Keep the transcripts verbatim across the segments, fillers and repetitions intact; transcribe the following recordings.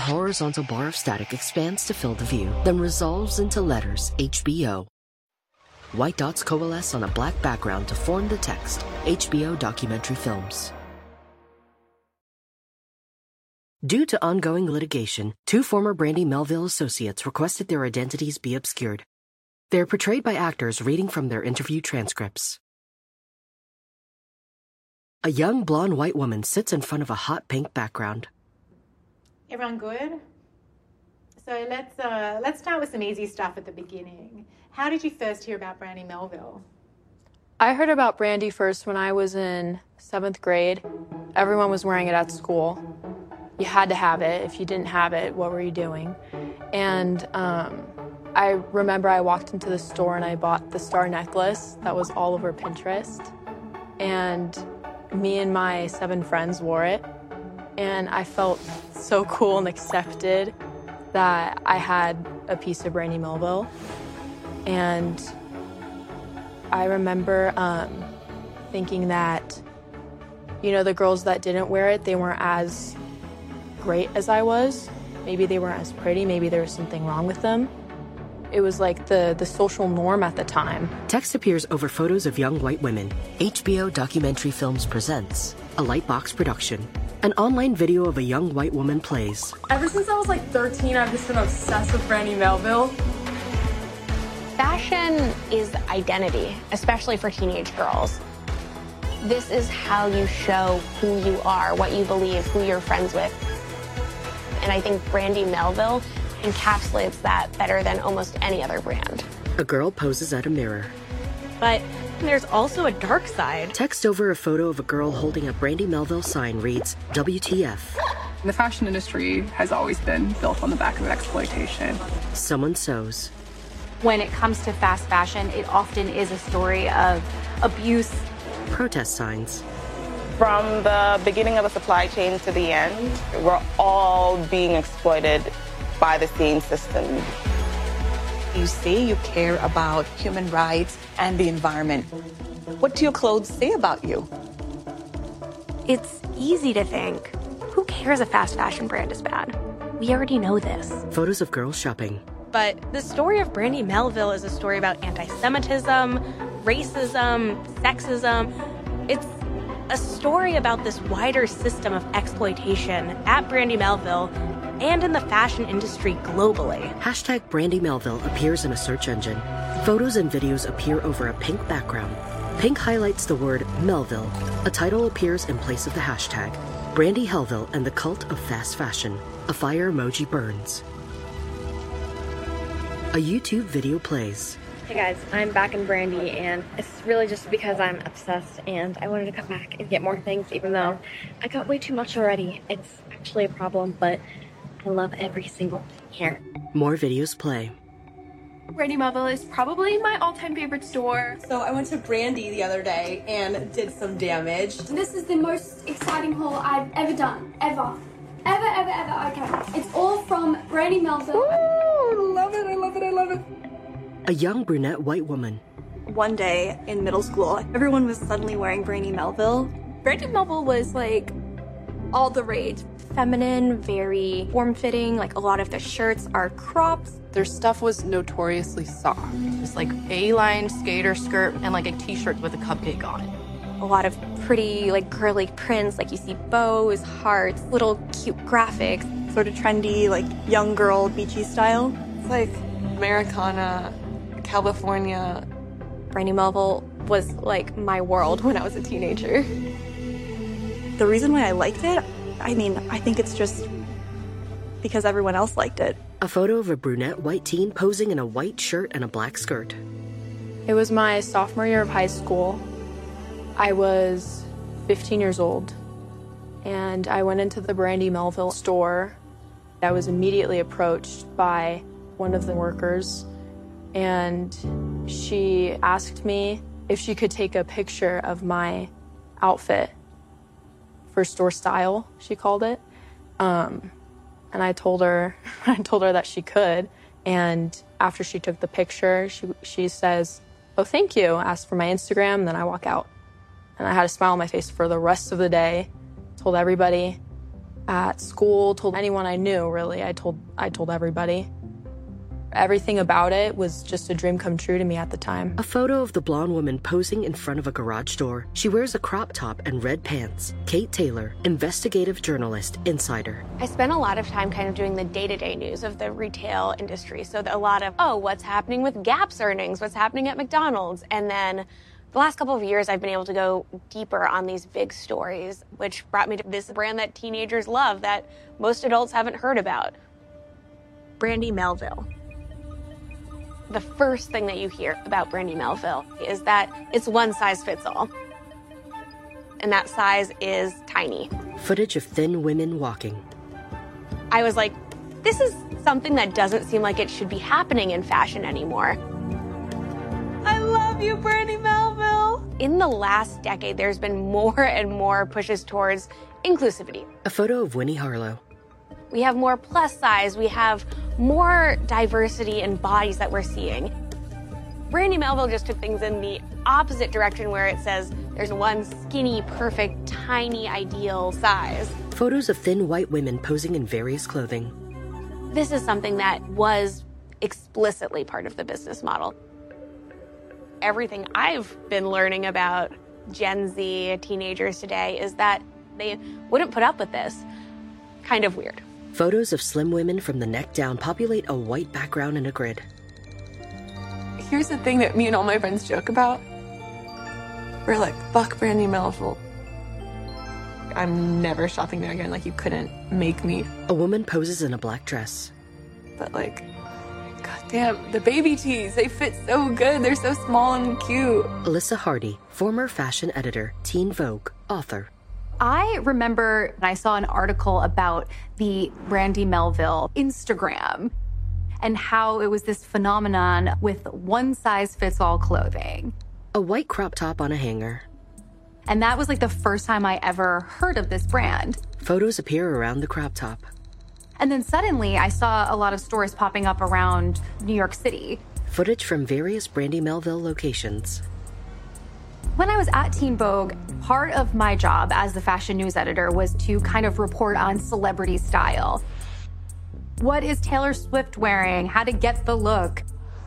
horizontal bar of static expands to fill the view, then resolves into letters H B O. White dots coalesce on a black background to form the text, H B O Documentary Films. Due to ongoing litigation, two former Brandy Melville associates requested their identities be obscured. They are portrayed by actors reading from their interview transcripts. A young blonde white woman sits in front of a hot pink background. Everyone good? So let's uh, let's start with some easy stuff at the beginning. How did you first hear about Brandy Melville? I heard about Brandy first when I was in seventh grade. Everyone was wearing it at school. You had to have it. If you didn't have it, what were you doing? And um, I remember I walked into the store and I bought the star necklace that was all over Pinterest. And me and my seven friends wore it. And I felt so cool and accepted that I had a piece of Brandy Melville. And I remember um, thinking that, you know, the girls that didn't wear it, they weren't as great as I was. Maybe they weren't as pretty. Maybe there was something wrong with them. It was like the, the social norm at the time. Text appears over photos of young white women. H B O Documentary Films presents a Lightbox production. An online video of a young white woman plays. Ever since I was like thirteen, I've just been obsessed with Brandy Melville. Fashion is identity, especially for teenage girls. This is how you show who you are, what you believe, who you're friends with. And I think Brandy Melville encapsulates that better than almost any other brand. A girl poses at a mirror. But there's also a dark side. Text over a photo of a girl holding a Brandy Melville sign reads, W T F. The fashion industry has always been built on the back of exploitation. Someone sews. When it comes to fast fashion, it often is a story of abuse. Protest signs. From the beginning of the supply chain to the end, we're all being exploited by the same system. You say you care about human rights and the environment. What do your clothes say about you? It's easy to think, who cares if fast fashion brand is bad? We already know this. Photos of girls shopping. But the story of Brandy Melville is a story about anti-Semitism, racism, sexism. It's a story about this wider system of exploitation at Brandy Melville and in the fashion industry globally. Hashtag Brandy Melville appears in a search engine. Photos and videos appear over a pink background. Pink highlights the word Melville. A title appears in place of the hashtag. Brandy Melville and the Cult of Fast Fashion. A fire emoji burns. A YouTube video plays. Hey guys, I'm back in Brandy, and it's really just because I'm obsessed and I wanted to come back and get more things, even though I got way too much already. It's actually a problem, but I love every single thing here. More videos play. Brandy Melville is probably my all-time favorite store. So I went to Brandy the other day and did some damage. This is the most exciting haul I've ever done, ever. Ever, ever, ever, okay. It's all from Brandy Melville. Ooh, I love it, I love it, I love it. A young brunette white woman. One day in middle school, everyone was suddenly wearing Brandy Melville. Brandy Melville was like all the rage. Feminine, very form-fitting, like a lot of the shirts are cropped. Their stuff was notoriously soft. Just like A-line skater skirt and like a t-shirt with a cupcake on it. A lot of pretty, like girly prints, like you see bows, hearts, little cute graphics. Sort of trendy, like young girl, beachy style. It's like Americana, California. Brandy Melville was like my world when I was a teenager. The reason why I liked it, I mean, I think it's just because everyone else liked it. A photo of a brunette white teen posing in a white shirt and a black skirt. It was my sophomore year of high school. I was fifteen years old, and I went into the Brandy Melville store. I was immediately approached by one of the workers, and she asked me if she could take a picture of my outfit for store style, she called it. Um, and I told her, I told her that she could. And after she took the picture, she she says, "Oh, thank you." Asked for my Instagram, and then I walk out. And I had a smile on my face for the rest of the day. Told everybody At school, told anyone I knew, really. I told, I told everybody. Everything about it was just a dream come true to me at the time. A photo of the blonde woman posing in front of a garage door. She wears a crop top and red pants. Kate Taylor, investigative journalist, Insider. I spent a lot of time kind of doing the day-to-day news of the retail industry. So a lot of, oh, what's happening with Gap's earnings? What's happening at McDonald's? And then the last couple of years, I've been able to go deeper on these big stories, which brought me to this brand that teenagers love that most adults haven't heard about. Brandy Melville. The first thing that you hear about Brandy Melville is that it's one size fits all. And that size is tiny. Footage of thin women walking. I was like, this is something that doesn't seem like it should be happening in fashion anymore. I love you, Brandy Melville. In the last decade, there's been more and more pushes towards inclusivity. A photo of Winnie Harlow. We have more plus size, we have more diversity in bodies that we're seeing. Brandy Melville just took things in the opposite direction where it says there's one skinny, perfect, tiny, ideal size. Photos of thin white women posing in various clothing. This is something that was explicitly part of the business model. Everything I've been learning about Gen Z teenagers today is that they wouldn't put up with this. Kind of weird. Photos of slim women from the neck down populate a white background in a grid. Here's the thing that me and all my friends joke about. We're like, fuck Brandy Melville. I'm never shopping there again. Like, you couldn't make me. A woman poses in a black dress. But like, goddamn, the baby tees, they fit so good. They're so small and cute. Alyssa Hardy, former fashion editor, Teen Vogue, author. I remember I saw an article about the Brandy Melville Instagram and how it was this phenomenon with one-size-fits-all clothing. A white crop top on a hanger. And that was like the first time I ever heard of this brand. Photos appear around the crop top. And then suddenly I saw a lot of stores popping up around New York City. Footage from various Brandy Melville locations. When I was at Teen Vogue, part of my job as the fashion news editor was to kind of report on celebrity style. What is Taylor Swift wearing? How to get the look?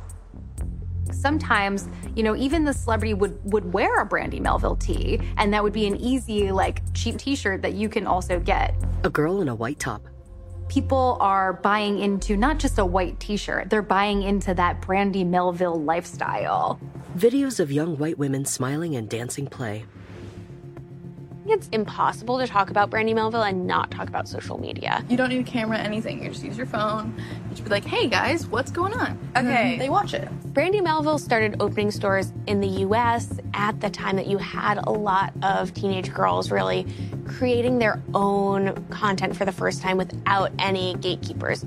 Sometimes, you know, even the celebrity would, would wear a Brandy Melville tee, and that would be an easy, like, cheap t-shirt that you can also get. A girl in a white top. People are buying into not just a white t-shirt, they're buying into that Brandy Melville lifestyle. Videos of young white women smiling and dancing play. It's impossible to talk about Brandy Melville and not talk about social media. You don't need a camera, anything. You just use your phone. You just be like, hey guys, what's going on? Okay. They watch it. Brandy Melville started opening stores in the U S at the time that you had a lot of teenage girls really creating their own content for the first time without any gatekeepers.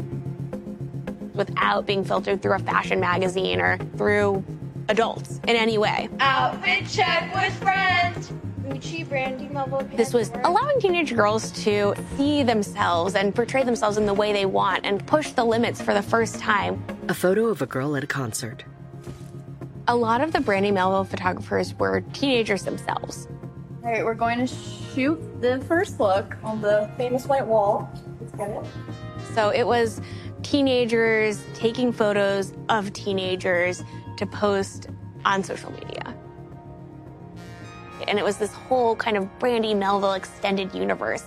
Without being filtered through a fashion magazine or through adults in any way. Outfit check with friends. Gucci, Brandy Melville. This was allowing teenage girls to see themselves and portray themselves in the way they want and push the limits for the first time. A photo of a girl at a concert. A lot of the Brandy Melville photographers were teenagers themselves. All right, we're going to shoot the first look on the famous white wall. Let's get it. So it was teenagers taking photos of teenagers to post on social media. And it was this whole kind of Brandy Melville extended universe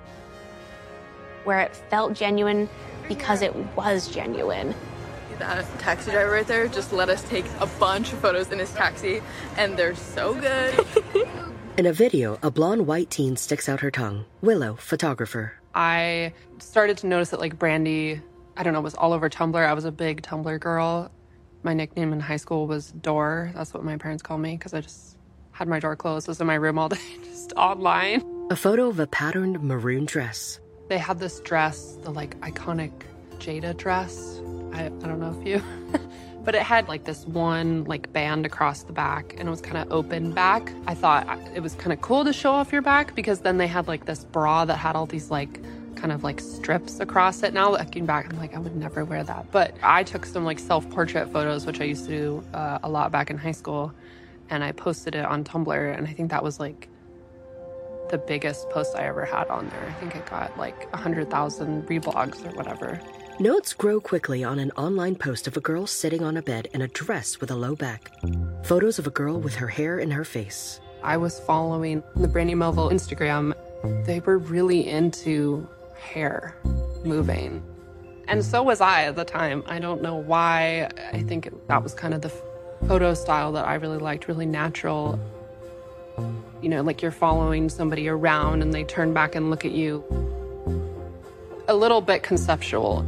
where it felt genuine because it was genuine. That taxi driver right there just let us take a bunch of photos in his taxi, and they're so good. In a video, a blonde white teen sticks out her tongue. Willow, photographer. I started to notice that, like, Brandy, I don't know, was all over Tumblr. I was a big Tumblr girl. My nickname in high school was Door. That's what my parents called me because I just had my door closed, was in my room all day, just online. A photo of a patterned maroon dress. They had this dress, the like iconic Jada dress. I, I don't know if you, but it had like this one like band across the back and it was kind of open back. I thought it was kind of cool to show off your back because then they had like this bra that had all these like kind of like strips across it. Now looking back, I'm like, I would never wear that. But I took some like self-portrait photos, which I used to do uh, a lot back in high school. And I posted it on Tumblr, and I think that was like the biggest post I ever had on there. I think it got like one hundred thousand reblogs or whatever. Notes grow quickly on an online post of a girl sitting on a bed in a dress with a low back. Photos of a girl with her hair in her face. I was following the Brandy Melville Instagram. They were really into hair moving. And so was I at the time. I don't know why. I think it, that was kind of the photo style that I really liked, really natural. You know, like you're following somebody around and they turn back and look at you. A little bit conceptual.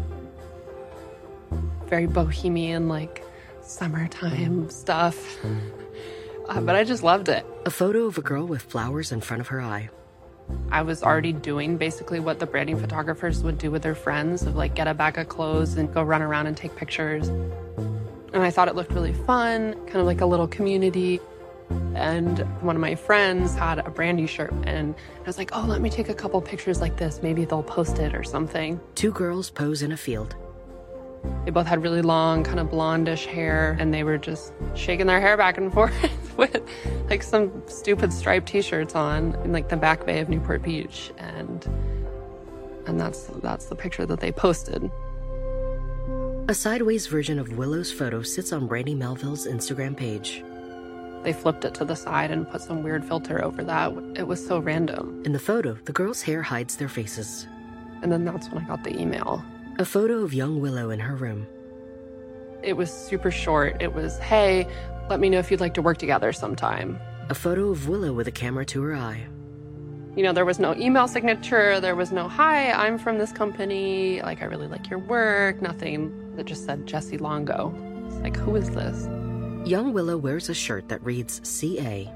Very bohemian, like summertime stuff. Uh, but I just loved it. A photo of a girl with flowers in front of her eye. I was already doing basically what the branding photographers would do with their friends, of like get a bag of clothes and go run around and take pictures. And I thought it looked really fun, kind of like a little community. And one of my friends had a Brandy shirt, and I was like, oh, let me take a couple pictures like this. Maybe they'll post it or something. Two girls pose in a field. They both had really long, kind of blondish hair, and they were just shaking their hair back and forth with like some stupid striped t-shirts on in like the back bay of Newport Beach. And and that's that's the picture that they posted. A sideways version of Willow's photo sits on Brandy Melville's Instagram page. They flipped it to the side and put some weird filter over that. It was so random. In the photo, the girls' hair hides their faces. And then that's when I got the email. A photo of young Willow in her room. It was super short. It was, hey, let me know if you'd like to work together sometime. A photo of Willow with a camera to her eye. You know, there was no email signature. There was no, hi, I'm from this company. Like, I really like your work. Nothing. That just said Jessie Longo. It's like, who is this? Young Willow wears a shirt that reads C A.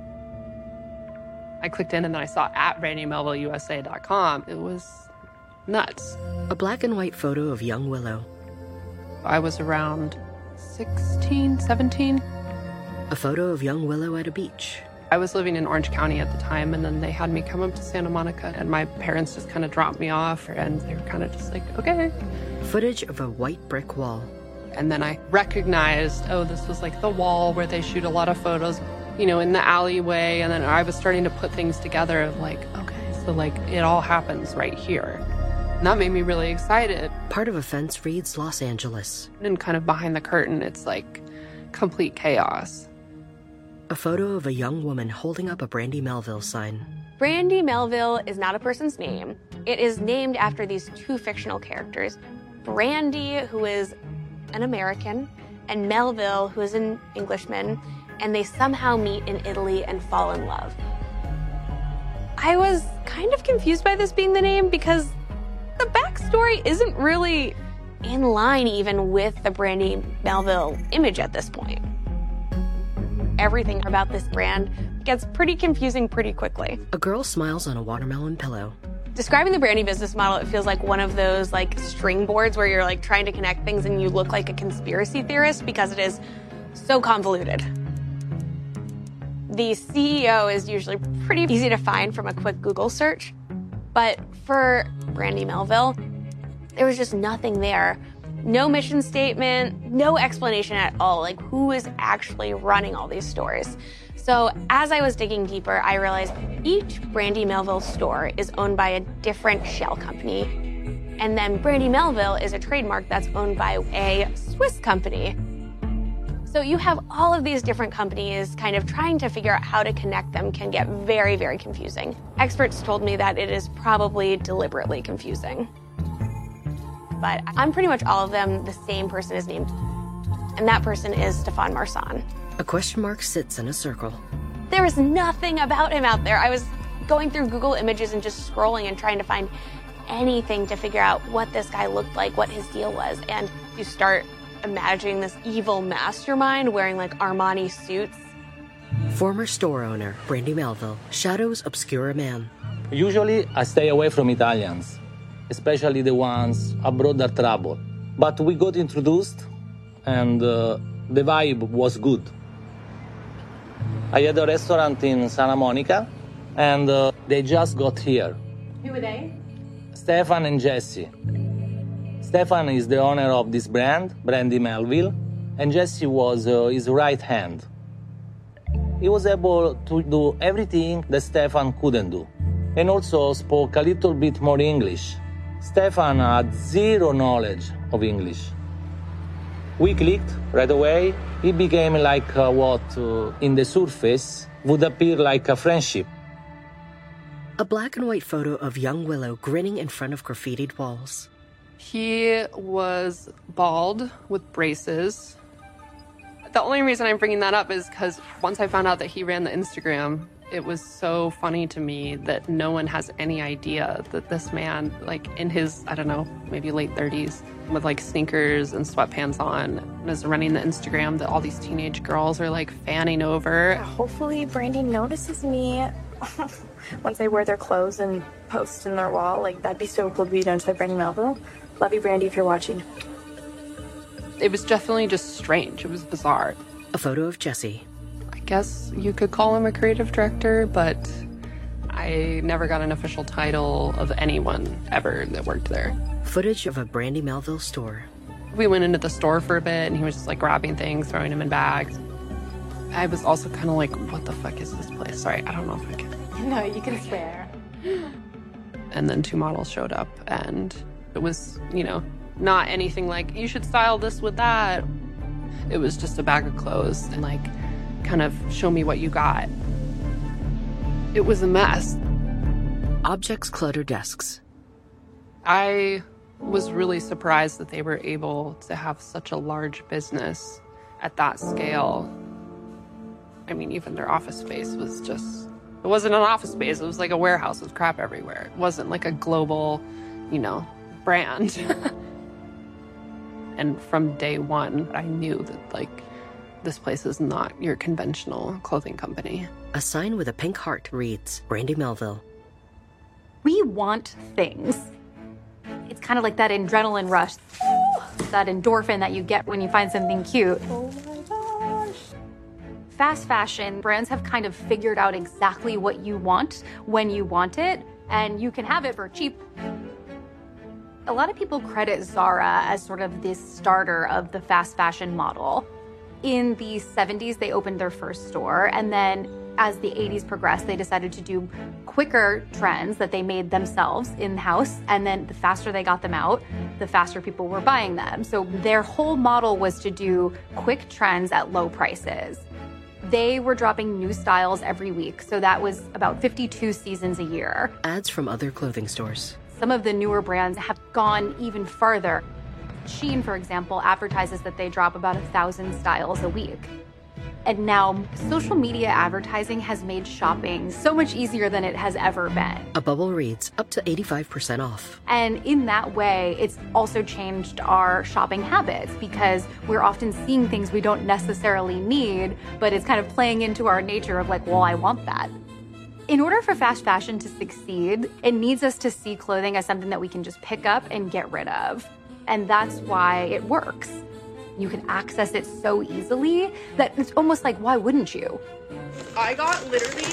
I clicked in and then I saw at brandy melville u s a dot com. It was nuts. A black and white photo of young Willow. I was around sixteen, seventeen. A photo of young Willow at a beach. I was living in Orange County at the time, and then they had me come up to Santa Monica, and my parents just kind of dropped me off, and they were kind of just like, okay. Footage of a white brick wall. And then I recognized, oh, this was like the wall where they shoot a lot of photos, you know, in the alleyway. And then I was starting to put things together of like, okay, so like it all happens right here. And that made me really excited. Part of a fence reads Los Angeles. And kind of behind the curtain, it's like complete chaos. A photo of a young woman holding up a Brandy Melville sign. Brandy Melville is not a person's name. It is named after these two fictional characters. Brandy, who is an American, and Melville, who is an Englishman, and they somehow meet in Italy and fall in love. I was kind of confused by this being the name because the backstory isn't really in line even with the Brandy Melville image at this point. Everything about this brand gets pretty confusing pretty quickly. A girl smiles on a watermelon pillow. Describing the Brandy business model, it feels like one of those like string boards where you're like trying to connect things and you look like a conspiracy theorist because it is so convoluted. The C E O is usually pretty easy to find from a quick Google search, but for Brandy Melville, there was just nothing there. No mission statement, no explanation at all, like who is actually running all these stores. So as I was digging deeper, I realized each Brandy Melville store is owned by a different shell company. And then Brandy Melville is a trademark that's owned by a Swiss company. So you have all of these different companies kind of trying to figure out how to connect them can get very, very confusing. Experts told me that it is probably deliberately confusing. But I'm pretty much all of them, the same person is named. And that person is Stefan Marsan. A question mark sits in a circle. There is nothing about him out there. I was going through Google Images and just scrolling and trying to find anything to figure out what this guy looked like, what his deal was. And you start imagining this evil mastermind wearing like Armani suits. Former store owner Brandy Melville shadows obscure a man. Usually I stay away from Italians, especially the ones abroad are trouble. But we got introduced and uh, the vibe was good. I had a restaurant in Santa Monica, and uh, they just got here. Who were they? Stefan and Jessie. Stefan is the owner of this brand, Brandy Melville, and Jessie was uh, his right hand. he was able to do everything that Stefan couldn't do. And also spoke a little bit more English. Stefan had zero knowledge of English. We clicked right away. It became like uh, what, uh, in the surface, would appear like a friendship. A black and white photo of young Willow grinning in front of graffitied walls. He was bald with braces. The only reason I'm bringing that up is because once I found out that he ran the Instagram, it was so funny to me that no one has any idea that this man, like in his, I don't know, maybe late thirties, with like sneakers and sweatpants on, is running the Instagram that all these teenage girls are like fanning over. Hopefully Brandy notices me once they wear their clothes and post in their wall. Like, that'd be so cool to be done by Brandy Melville. Love you, Brandy, if you're watching. It was definitely just strange. It was bizarre. A photo of Jesse. I guess you could call him a creative director, but I never got an official title of anyone ever that worked there. Footage of a Brandy Melville store. We went into the store for a bit, and he was just like grabbing things, throwing them in bags. I was also kind of like, what the fuck is this place? Sorry, I don't know if I can. No, you can swear. And then two models showed up, and it was, you know, not anything like, you should style this with that. It was just a bag of clothes and like, kind of show me what you got. It was a mess. Objects clutter desks. I was really surprised that they were able to have such a large business at that scale. I mean, even their office space was just, it wasn't an office space, it was like a warehouse with crap everywhere. It wasn't like a global, you know, brand. And from day one, I knew that like, this place is not your conventional clothing company. A sign with a pink heart reads, Brandy Melville. We want things. It's kind of like that adrenaline rush, that endorphin that you get when you find something cute. Oh my gosh. Fast fashion brands have kind of figured out exactly what you want when you want it, and you can have it for cheap. A lot of people credit Zara as sort of the starter of the fast fashion model. In the seventies, they opened their first store, and then as the eighties progressed, they decided to do quicker trends that they made themselves in-house, and then the faster they got them out, the faster people were buying them. So their whole model was to do quick trends at low prices. They were dropping new styles every week, so that was about fifty-two seasons a year. Ads from other clothing stores. Some of the newer brands have gone even farther. Shein, for example, advertises that they drop about a thousand styles a week. And now, social media advertising has made shopping so much easier than it has ever been. A bubble reads, up to eighty-five percent off. And in that way, it's also changed our shopping habits because we're often seeing things we don't necessarily need, but it's kind of playing into our nature of like, well, I want that. In order for fast fashion to succeed, it needs us to see clothing as something that we can just pick up and get rid of. And that's why it works. You can access it so easily that it's almost like, why wouldn't you? I got literally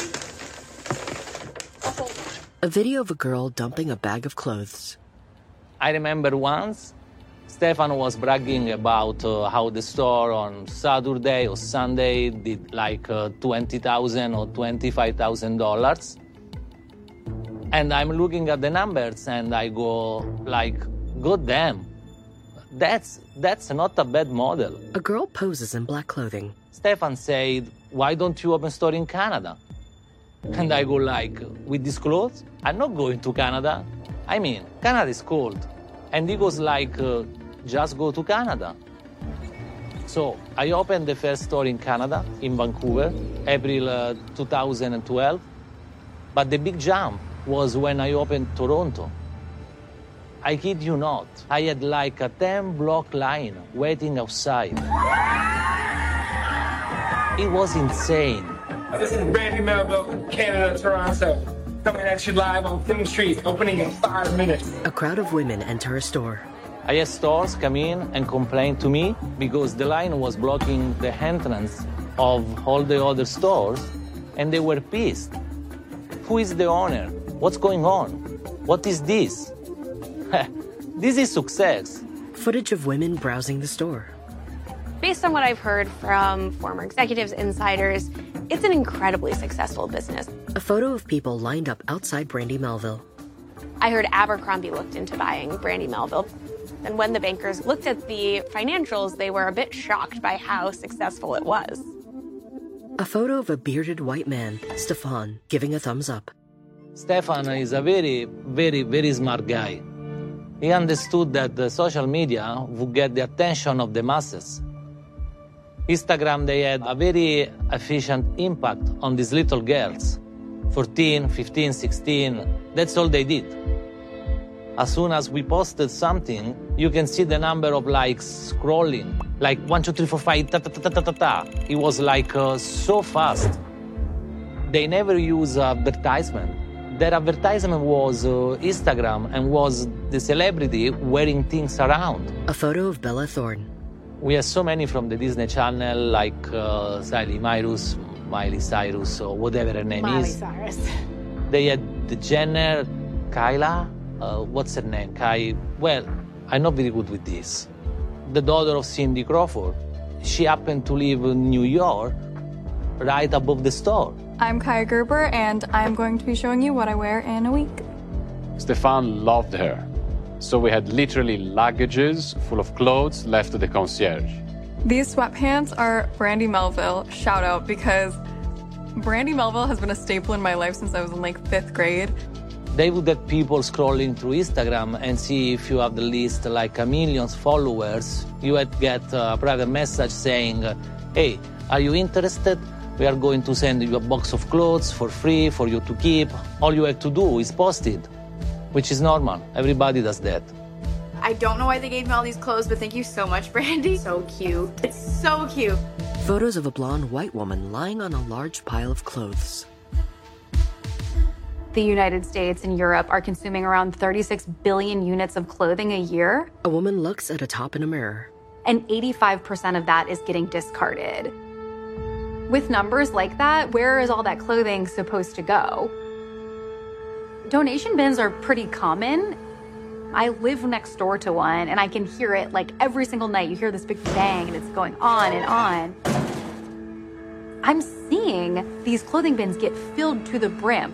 a whole... A video of a girl dumping a bag of clothes. I remember once, Stefan was bragging about uh, how the store on Saturday or Sunday did like uh, twenty thousand or twenty-five thousand dollars. And I'm looking at the numbers and I go like, God damn. That's, that's not a bad model. A girl poses in black clothing. Stefan said, why don't you open a store in Canada? And I go like, with these clothes? I'm not going to Canada. I mean, Canada is cold. And he goes like, uh, just go to Canada. So I opened the first store in Canada, in Vancouver, April uh, two thousand twelve. But the big jump was when I opened Toronto. I kid you not, I had like a ten block line waiting outside. It was insane. This is Brandy Melville, Canada, Toronto. Coming at you live on Film Street, opening in five minutes. A crowd of women enter a store. I had stores come in and complain to me because the line was blocking the entrance of all the other stores, and they were pissed. Who is the owner? What's going on? What is this? This is success. Footage of women browsing the store. Based on what I've heard from former executives, insiders, It's an incredibly successful business. A photo of people lined up outside Brandy Melville. I heard Abercrombie looked into buying Brandy Melville. And when the bankers looked at the financials, they were a bit shocked by how successful it was. A photo of a bearded white man, Stefan, giving a thumbs up. Stefan is a very, very, very smart guy. He understood that the social media would get the attention of the masses. Instagram, they had a very efficient impact on these little girls. fourteen, fifteen, sixteen, that's all they did. As soon as we posted something, you can see the number of likes scrolling. Like one, two, three, four, five, ta ta ta ta ta ta. It was like uh, so fast. They never use advertisement. Their advertisement was uh, Instagram and was the celebrity wearing things around. A photo of Bella Thorne. We have so many from the Disney Channel, like uh, Miley Cyrus, Miley Cyrus, or whatever her name Miley is. Cyrus. They had the Jenner, Kyla, uh, what's her name? Kai. Well, I'm not very good with this. The daughter of Cindy Crawford. She happened to live in New York, right above the store. I'm Kaya Gerber, and I'm going to be showing you what I wear in a week. Stefan loved her, so we had literally luggages full of clothes left to the concierge. These sweatpants are Brandy Melville, shout out, because Brandy Melville has been a staple in my life since I was in like fifth grade. They would have people scrolling through Instagram and see if you have the list like a million followers. You would get a private message saying, hey, are you interested? We are going to send you a box of clothes for free for you to keep. All you have to do is post it, which is normal. Everybody does that. I don't know why they gave me all these clothes, but thank you so much, Brandy. So cute. It's so cute. Photos of a blonde white woman lying on a large pile of clothes. The United States and Europe are consuming around thirty-six billion units of clothing a year. A woman looks at a top in a mirror. And eighty-five percent of that is getting discarded. With numbers like that, where is all that clothing supposed to go? Donation bins are pretty common. I live next door to one, and I can hear it like every single night. You hear this big bang, and it's going on and on. I'm seeing these clothing bins get filled to the brim.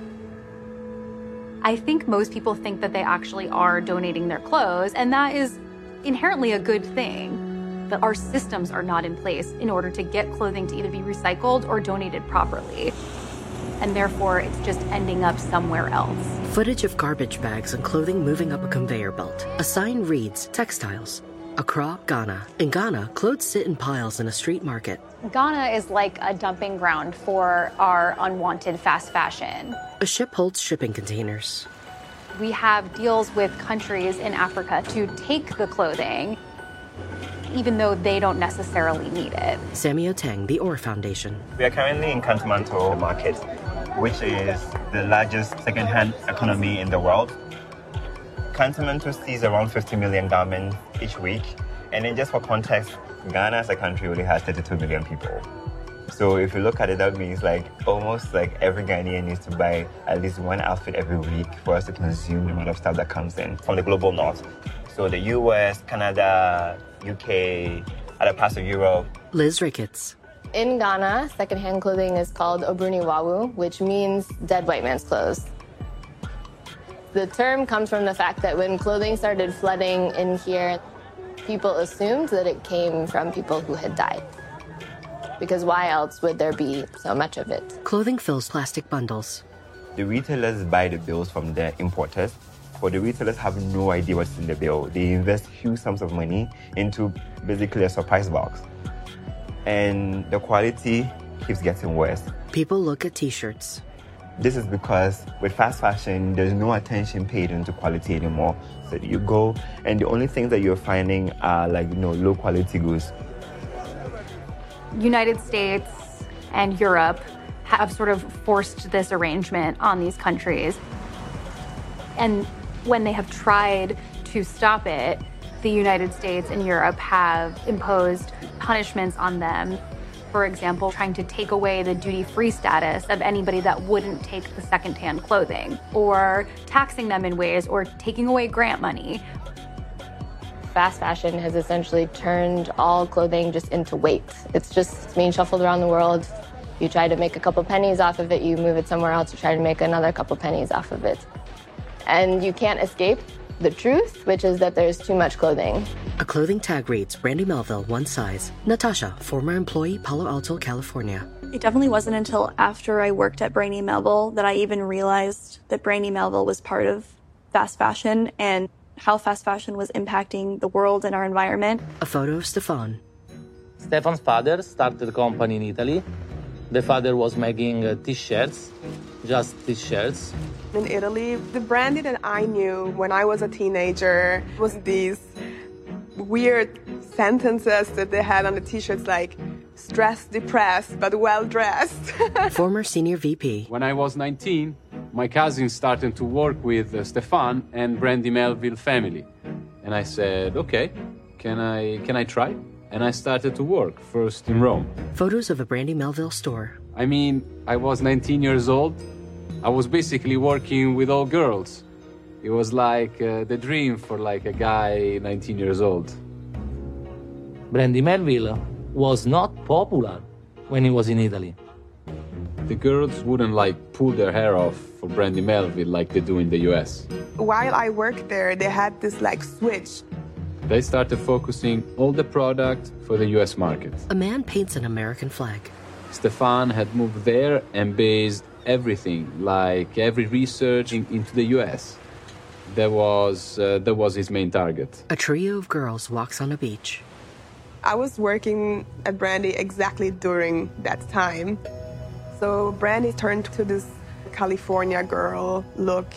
I think most people think that they actually are donating their clothes, and that is inherently a good thing. But our systems are not in place in order to get clothing to either be recycled or donated properly. And therefore, it's just ending up somewhere else. Footage of garbage bags and clothing moving up a conveyor belt. A sign reads, textiles. Accra, Ghana. In Ghana, clothes sit in piles in a street market. Ghana is like a dumping ground for our unwanted fast fashion. A ship holds shipping containers. We have deals with countries in Africa to take the clothing, even though they don't necessarily need it. Samuel Tang, the Orr Foundation. We are currently in Kantamanto market, which is the largest second-hand economy in the world. Kantamanto sees around fifty million garments each week. And then just for context, Ghana as a country only has thirty-two million people. So if you look at it, that means like almost like every Ghanaian needs to buy at least one outfit every week for us to consume the amount of stuff that comes in from the global north. So the U S, Canada, U K, other parts of Europe. Liz Ricketts. In Ghana, secondhand clothing is called Obruniwawu, which means dead white man's clothes. The term comes from the fact that when clothing started flooding in here, people assumed that it came from people who had died. Because why else would there be so much of it? Clothing fills plastic bundles. The retailers buy the bills from the importers, but the retailers have no idea what's in the bill. They invest huge sums of money into basically a surprise box. And the quality keeps getting worse. People look at t-shirts. This is because with fast fashion, there's no attention paid into quality anymore. So you go, and the only things that you're finding are like, you know, low quality goods. United States and Europe have sort of forced this arrangement on these countries. And when they have tried to stop it, the United States and Europe have imposed punishments on them. For example, trying to take away the duty-free status of anybody that wouldn't take the secondhand clothing, or taxing them in ways, or taking away grant money. Fast fashion has essentially turned all clothing just into weight. It's just being shuffled around the world You try to make a couple pennies off of it, you move it somewhere else, you try to make another couple pennies off of it. And you can't escape the truth, which is that there's too much clothing. A clothing tag reads, Brandy Melville, one size. Natasha, former employee, Palo Alto, California. It definitely wasn't until after I worked at Brandy Melville that I even realized that Brandy Melville was part of fast fashion and how fast fashion was impacting the world and our environment. A photo of Stefan. Stefan's father started a company in Italy. The father was making uh, t-shirts, just t-shirts. In Italy, the Brandy that I knew when I was a teenager was these weird sentences that they had on the t-shirts like, stressed, depressed, but well-dressed. Former senior V P. When I was nineteen, my cousin started to work with uh, Stefan and Brandy Melville family. And I said, okay, can I, can I try? And I started to work, first in Rome. Photos of a Brandy Melville store. I mean, I was nineteen years old. I was basically working with all girls. It was like uh, the dream for like a guy nineteen years old. Brandy Melville was not popular when he was in Italy. The girls wouldn't like pull their hair off for Brandy Melville like they do in the U S. While I worked there, they had this like switch. They started focusing all the product for the U S market. A man paints an American flag. Stefan had moved there and based everything, like every research in, into the U S. That was, uh, that was his main target. A trio of girls walks on a beach. I was working at Brandy exactly during that time. So Brandy turned to this California girl look.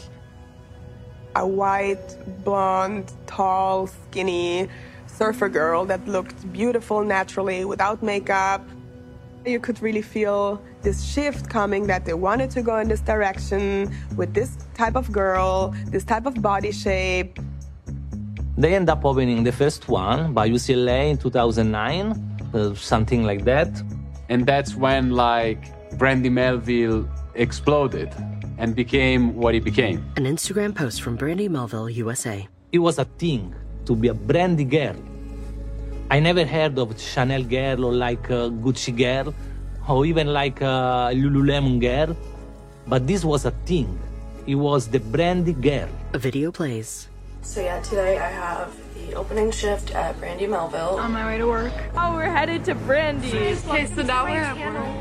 A white, blonde, tall, skinny surfer girl that looked beautiful naturally without makeup. You could really feel this shift coming, that they wanted to go in this direction with this type of girl, this type of body shape. They end up opening the first one by U C L A in two thousand nine, uh, something like that. And that's when, like, Brandy Melville exploded and became what it became. An Instagram post from Brandy Melville, U S A. It was a thing to be a Brandy girl. I never heard of Chanel girl or like a Gucci girl or even like a Lululemon girl, but this was a thing. It was the Brandy girl. A video plays. So yeah, today I have the opening shift at Brandy Melville. On my way to work. Oh, we're headed to Brandy. Okay, so now we're at work.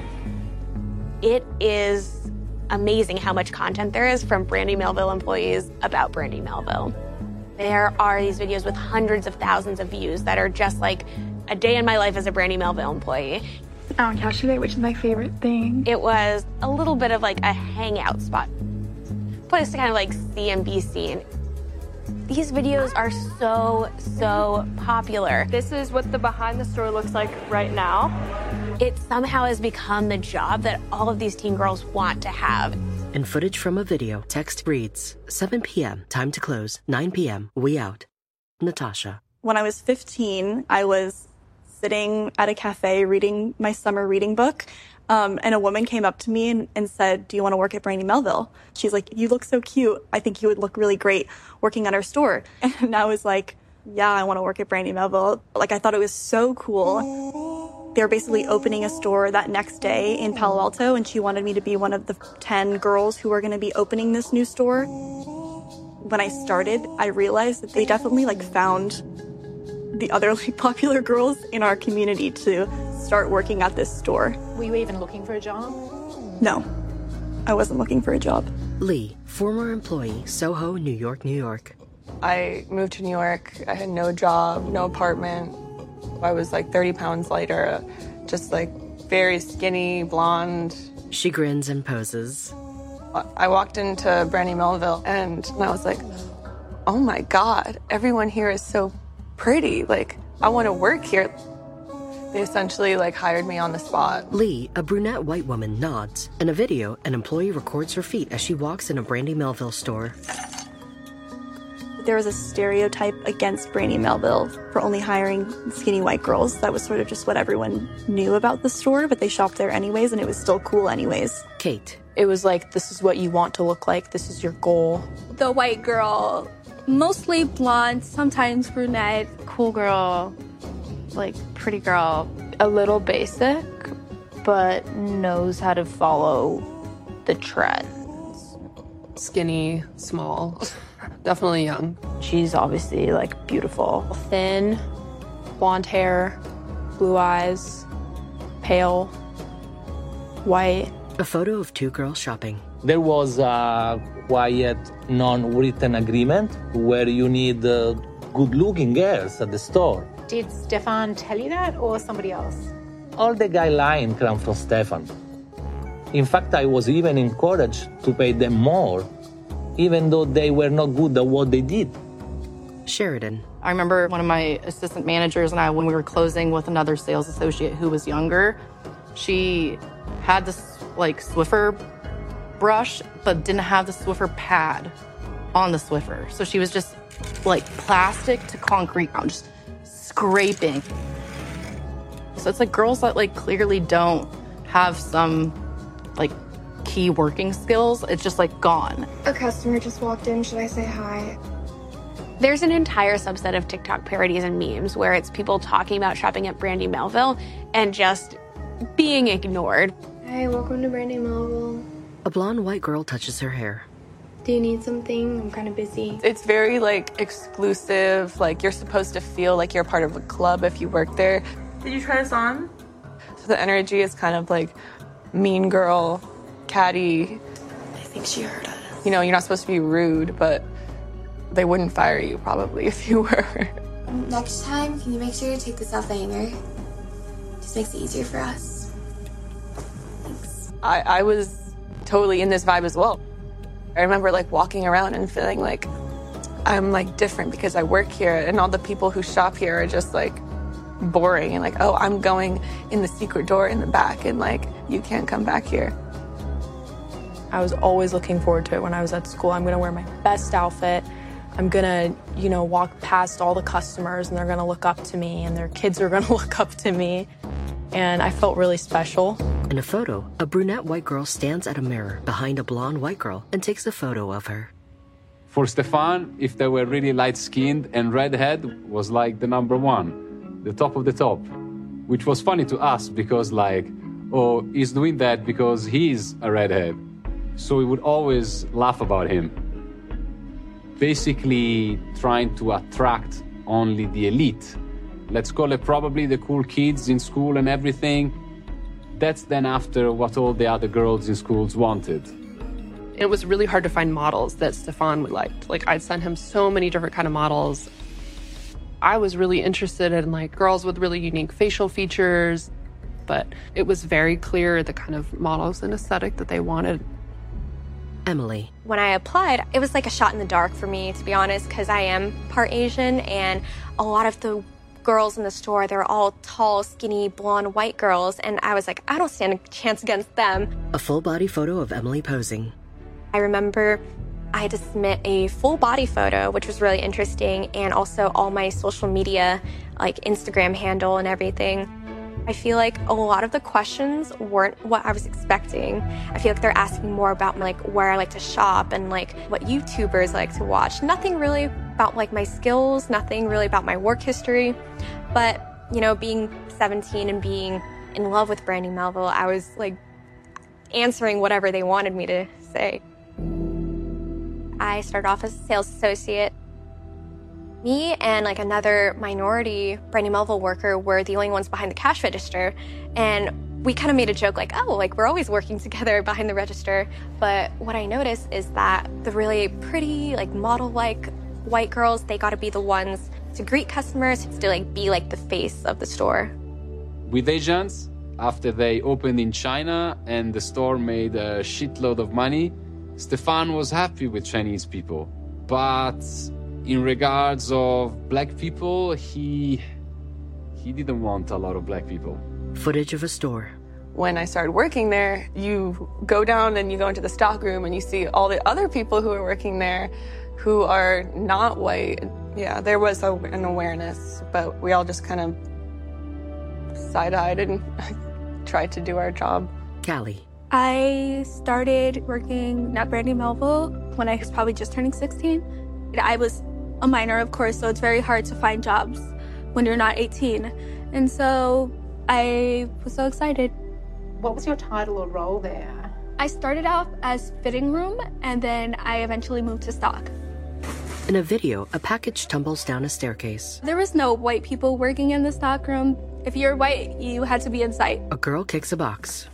It is amazing how much content there is from Brandy Melville employees about Brandy Melville. There are these videos with hundreds of thousands of views that are just like a day in my life as a Brandy Melville employee. Out on couch today, which is my favorite thing. It was a little bit of like a hangout spot. Place to kind of like see and be seen. These videos are so, so popular. This is what the behind the store looks like right now. It somehow has become the job that all of these teen girls want to have. In footage from a video, text reads, seven p.m., time to close, nine p.m., we out. Natasha. When I was fifteen, I was sitting at a cafe reading my summer reading book, um, and a woman came up to me and, and said, do you want to work at Brandy Melville? She's like, you look so cute. I think you would look really great working at our store. And I was like, yeah, I want to work at Brandy Melville. Like, I thought it was so cool. They were basically opening a store that next day in Palo Alto, and she wanted me to be one of the ten girls who were going to be opening this new store. When I started, I realized that they definitely like found the other like popular girls in our community to start working at this store. Were you even looking for a job? No, I wasn't looking for a job. Lee, former employee, Soho, New York, New York. I moved to New York. I had no job, no apartment. I was like thirty pounds lighter, just like very skinny, blonde. She grins and poses. I walked into Brandy Melville and I was like, oh my God, everyone here is so pretty. Like, I want to work here. They essentially like hired me on the spot. Lee, a brunette white woman, nods. In a video, an employee records her feet as she walks in a Brandy Melville store. There was a stereotype against Brandy Melville for only hiring skinny white girls. That was sort of just what everyone knew about the store, but they shopped there anyways, and it was still cool anyways. Kate. It was like, this is what you want to look like. This is your goal. The white girl, mostly blonde, sometimes brunette. Cool girl, like pretty girl. A little basic, but knows how to follow the trends. Skinny, small, definitely young. She's obviously like beautiful. Thin, blonde hair, blue eyes, pale, white. A photo of two girls shopping. There was a quiet, non-written agreement where you need uh, good-looking girls at the store. Did Stefan tell you that or somebody else? All the guidelines come from Stefan. In fact, I was even encouraged to pay them more, even though they were not good at what they did. Sheridan. I remember one of my assistant managers and I, when we were closing with another sales associate who was younger, she had this like Swiffer brush, but didn't have the Swiffer pad on the Swiffer. So she was just like plastic to concrete, just scraping. So it's like girls that like clearly don't have some like key working skills. It's just like gone. A customer just walked in. Should I say hi? There's an entire subset of TikTok parodies and memes where it's people talking about shopping at Brandy Melville and just being ignored. Hi, welcome to Brandy Melville. A blonde white girl touches her hair. Do you need something? I'm kind of busy. It's very like exclusive. Like you're supposed to feel like you're part of a club if you work there. Did you try this on? So the energy is kind of like mean girl, catty. I think she heard us. You know, you're not supposed to be rude, but they wouldn't fire you probably if you were. Next time, can you make sure to take this off the hanger? Just makes it easier for us. Thanks. I, I was totally in this vibe as well. I remember like walking around and feeling like I'm like different because I work here and all the people who shop here are just like boring and like, oh, I'm going in the secret door in the back and like, you can't come back here. I was always looking forward to it when I was at school. I'm gonna wear my best outfit. I'm gonna, you know, walk past all the customers and they're gonna look up to me and their kids are gonna look up to me. And I felt really special. In a photo, a brunette white girl stands at a mirror behind a blonde white girl and takes a photo of her. For Stefan, if they were really light-skinned and redhead was like the number one, the top of the top, which was funny to us because like, oh, he's doing that because he's a redhead. So we would always laugh about him. Basically trying to attract only the elite. Let's call it probably the cool kids in school and everything. That's then after what all the other girls in schools wanted. It was really hard to find models that Stefan liked. Like I'd send him so many different kind of models. I was really interested in like girls with really unique facial features, but it was very clear the kind of models and aesthetic that they wanted. Emily. When I applied, it was like a shot in the dark for me, to be honest, because I am part Asian and a lot of the girls in the store, they're all tall, skinny, blonde, white girls, and I was like, I don't stand a chance against them. A full body photo of Emily posing. I remember I had to submit a full body photo, which was really interesting, and also all my social media, like Instagram handle and everything. I feel like a lot of the questions weren't what I was expecting. I feel like they're asking more about like where I like to shop and like what YouTubers like to watch. Nothing really about like my skills, nothing really about my work history. But, you know, being seventeen and being in love with Brandy Melville, I was like answering whatever they wanted me to say. I started off as a sales associate. Me and like another minority Brandy Melville worker were the only ones behind the cash register. And we kind of made a joke like, oh, like we're always working together behind the register. But what I noticed is that the really pretty, like model-like white girls, they got to be the ones to greet customers, to like be like the face of the store. With Asians, after they opened in China and the store made a shitload of money, Stefan was happy with Chinese people. But in regards of black people, he he didn't want a lot of black people. Footage of a store. When I started working there, you go down and you go into the stock room and you see all the other people who are working there who are not white. Yeah, there was a, an awareness, but we all just kind of side-eyed and tried to do our job. Callie. I started working at Brandy Melville when I was probably just turning sixteen. I was a minor, of course, so it's very hard to find jobs when you're not eighteen. And so I was so excited. What was your title or role there? I started off as fitting room, and then I eventually moved to stock. In a video, a package tumbles down a staircase. There was no white people working in the stock room. If you're white, you had to be in sight. A girl kicks a box.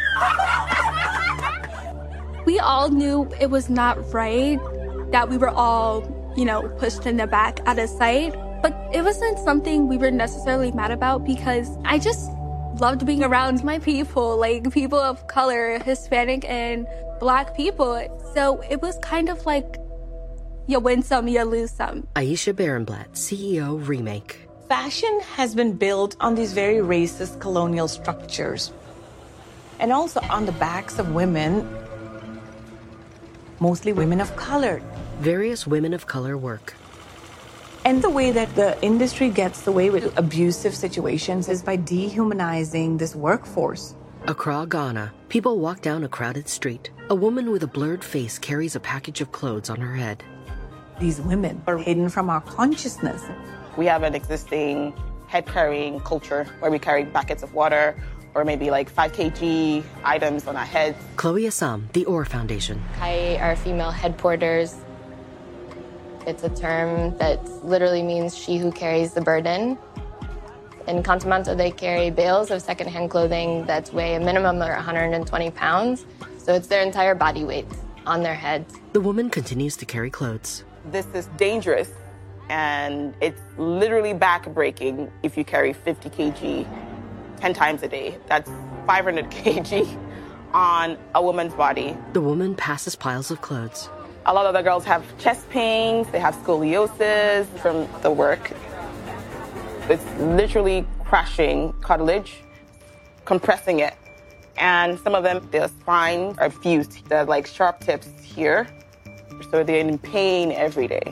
We all knew it was not right, that we were all, you know, pushed in the back out of sight. But it wasn't something we were necessarily mad about because I just loved being around my people, like people of color, Hispanic and Black people. So it was kind of like, you win some, you lose some. Aisha Barenblatt, C E O, Remake. Fashion has been built on these very racist colonial structures. And also on the backs of women, mostly women of color. Various women of color work. And the way that the industry gets away with abusive situations is by dehumanizing this workforce. Accra, Ghana. People walk down a crowded street. A woman with a blurred face carries a package of clothes on her head. These women are hidden from our consciousness. We have an existing head-carrying culture where we carry buckets of water or maybe like five kilograms items on our heads. Chloe Assam, the Orr Foundation. Kai are female head porters. It's a term that literally means she who carries the burden. In Contamanto, they carry bales of secondhand clothing that weigh a minimum of one hundred twenty pounds. So it's their entire body weight on their heads. The woman continues to carry clothes. This is dangerous, and it's literally back-breaking if you carry fifty kilograms ten times a day. That's five hundred kilograms on a woman's body. The woman passes piles of clothes. A lot of the girls have chest pains, they have scoliosis from the work. It's literally crushing cartilage, compressing it. And some of them, their spines are fused. They're like sharp tips here, so they're in pain every day.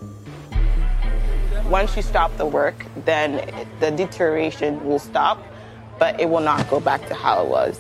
Once you stop the work, then the deterioration will stop, but it will not go back to how it was.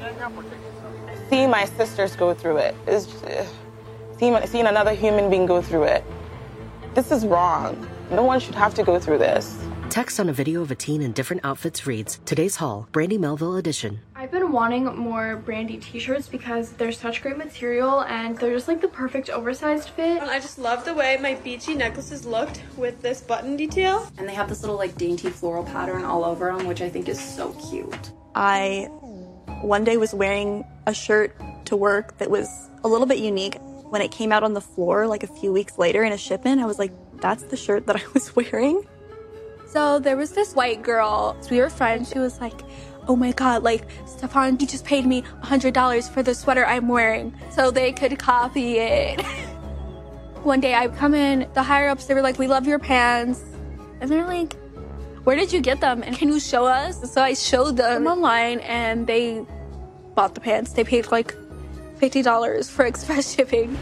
Seeing my sisters go through it, is just, seeing, seeing another human being go through it, this is wrong. No one should have to go through this. Text on a video of a teen in different outfits reads, Today's Haul, Brandy Melville edition. I've been wanting more Brandy t-shirts because they're such great material and they're just like the perfect oversized fit. I just love the way my beachy necklaces looked with this button detail. And they have this little like dainty floral pattern all over them, which I think is so cute. I one day was wearing a shirt to work that was a little bit unique. When it came out on the floor like a few weeks later in a shipment, I was like, that's the shirt that I was wearing. So there was this white girl, we were friends, she was like, oh my god, like, Stefan, you just paid me one hundred dollars for the sweater I'm wearing so they could copy it. One day I come in, the higher-ups, they were like, we love your pants. And they're like, where did you get them? And can you show us? So I showed them online and they bought the pants. They paid like fifty dollars for express shipping.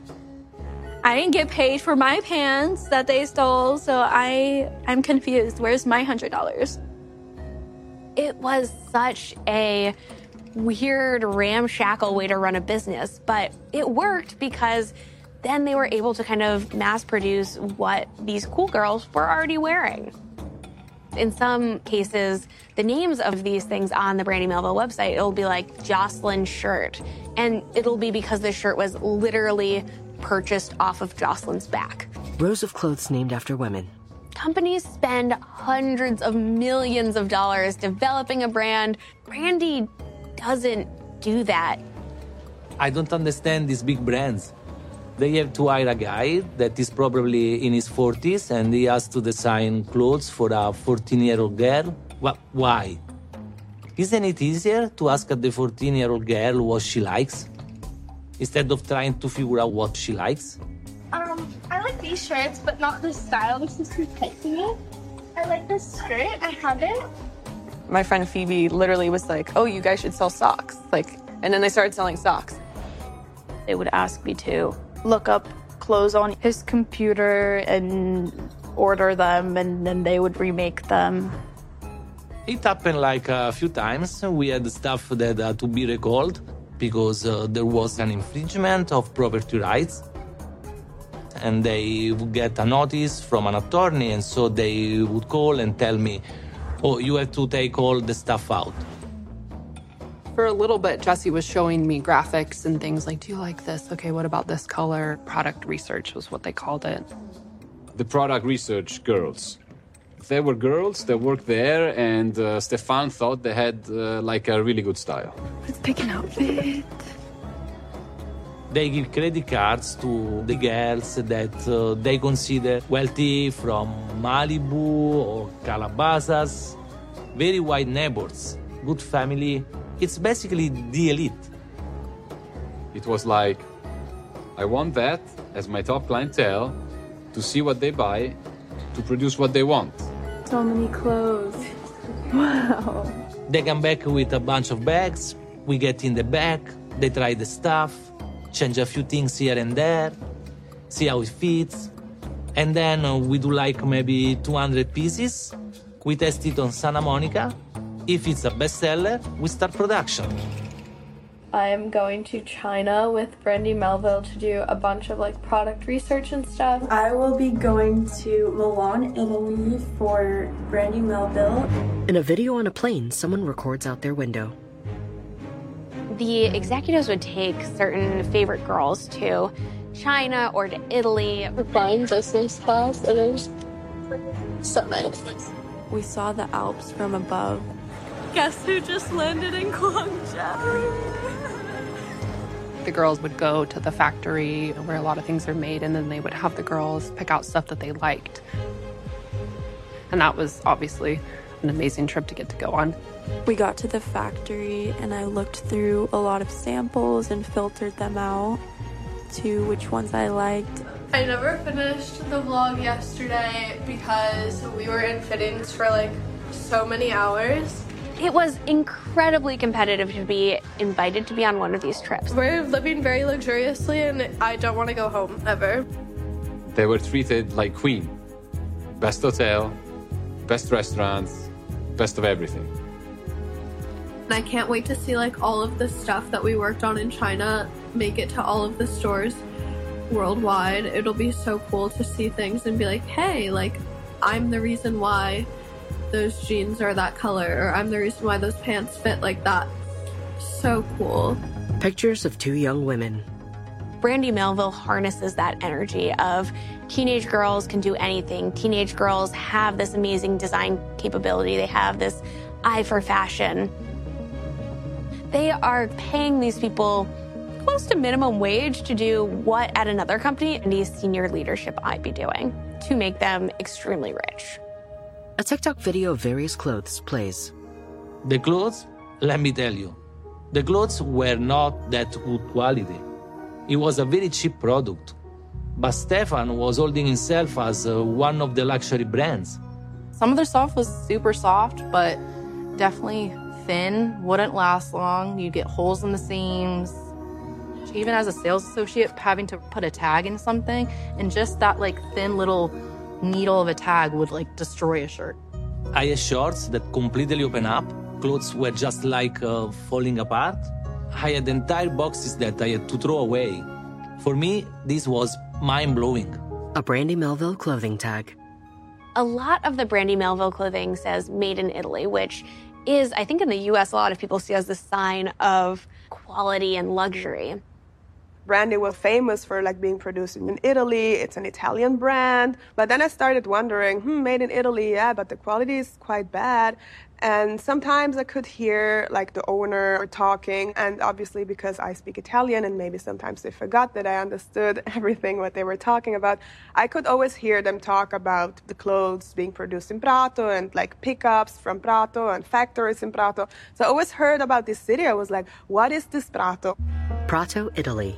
I didn't get paid for my pants that they stole, so I, I'm confused. Where's my one hundred dollars? It was such a weird, ramshackle way to run a business, but it worked because then they were able to kind of mass produce what these cool girls were already wearing. In some cases, the names of these things on the Brandy Melville website, it'll be like Jocelyn shirt, and it'll be because the shirt was literally purchased off of Jocelyn's back. Rows of clothes named after women. Companies spend hundreds of millions of dollars developing a brand. Brandy doesn't do that. I don't understand these big brands. They have to hire a guy that is probably in his forties and he has to design clothes for a fourteen-year-old girl. Well, why? Isn't it easier to ask the fourteen-year-old girl what she likes instead of trying to figure out what she likes? Um, I like these shirts, but not this style. This is too tight to me. I like this skirt. I have it. My friend Phoebe literally was like, oh, you guys should sell socks. Like, and then they started selling socks. They would ask me to look up clothes on his computer and order them, and then they would remake them. It happened like a few times. We had stuff that had to be recalled because uh, there was an infringement of property rights. And they would get a notice from an attorney, and so they would call and tell me, oh, you have to take all the stuff out. For a little bit, Jessie was showing me graphics and things like, do you like this? Okay, what about this color? Product research was what they called it. The product research girls. There were girls that worked there, and uh, Stefan thought they had uh, like a really good style. Let's pick an outfit. They give credit cards to the girls that uh, they consider wealthy from Malibu or Calabasas. Very white neighbors, good family. It's basically the elite. It was like, I want that as my top clientele to see what they buy, to produce what they want. So many clothes. Wow. They come back with a bunch of bags. We get in the back, they try the stuff, change a few things here and there, see how it fits. And then uh, we do like maybe two hundred pieces. We test it on Santa Monica. If it's a bestseller, we start production. I'm going to China with Brandy Melville to do a bunch of like product research and stuff. I will be going to Milan, Italy for Brandy Melville. In a video on a plane, someone records out their window. The executives would take certain favorite girls to China or to Italy. We're buying business class and it was so nice. We saw the Alps from above. Guess who just landed in Guangzhou? The girls would go to the factory where a lot of things are made, and then they would have the girls pick out stuff that they liked. And that was obviously an amazing trip to get to go on. We got to the factory and I looked through a lot of samples and filtered them out to which ones I liked. I never finished the vlog yesterday because we were in fittings for like so many hours. It was incredibly competitive to be invited to be on one of these trips. We're living very luxuriously and I don't want to go home ever. They were treated like queen. Best hotel, best restaurants, best of everything. And I can't wait to see like all of the stuff that we worked on in China make it to all of the stores worldwide. It'll be so cool to see things and be like, hey, like I'm the reason why those jeans are that color, or I'm the reason why those pants fit like that. So cool. Pictures of two young women. Brandy Melville harnesses that energy of teenage girls can do anything. Teenage girls have this amazing design capability. They have this eye for fashion. They are paying these people close to minimum wage to do what at another company and the senior leadership I'd be doing to make them extremely rich. A TikTok video of various clothes plays. The clothes, let me tell you, the clothes were not that good quality. It was a very cheap product. But Stefan was holding himself as uh, one of the luxury brands. Some of their stuff was super soft, but definitely thin, wouldn't last long. You'd get holes in the seams. Even as a sales associate, having to put a tag in something, and just that like thin little needle of a tag would like destroy a shirt. I had shorts that completely open up. Clothes were just like uh, falling apart. I had entire boxes that I had to throw away. For me, this was mind-blowing. A Brandy Melville clothing tag. A lot of the Brandy Melville clothing says made in Italy, which is, I think in the U S, a lot of people see as the sign of quality and luxury. Brandy was famous for like being produced in Italy. It's an Italian brand. But then I started wondering, hmm, made in Italy, yeah, but the quality is quite bad. And sometimes I could hear like the owner talking, and obviously because I speak Italian and maybe sometimes they forgot that I understood everything what they were talking about, I could always hear them talk about the clothes being produced in Prato and like pickups from Prato and factories in Prato. So I always heard about this city. I was like, what is this Prato? Prato, Italy.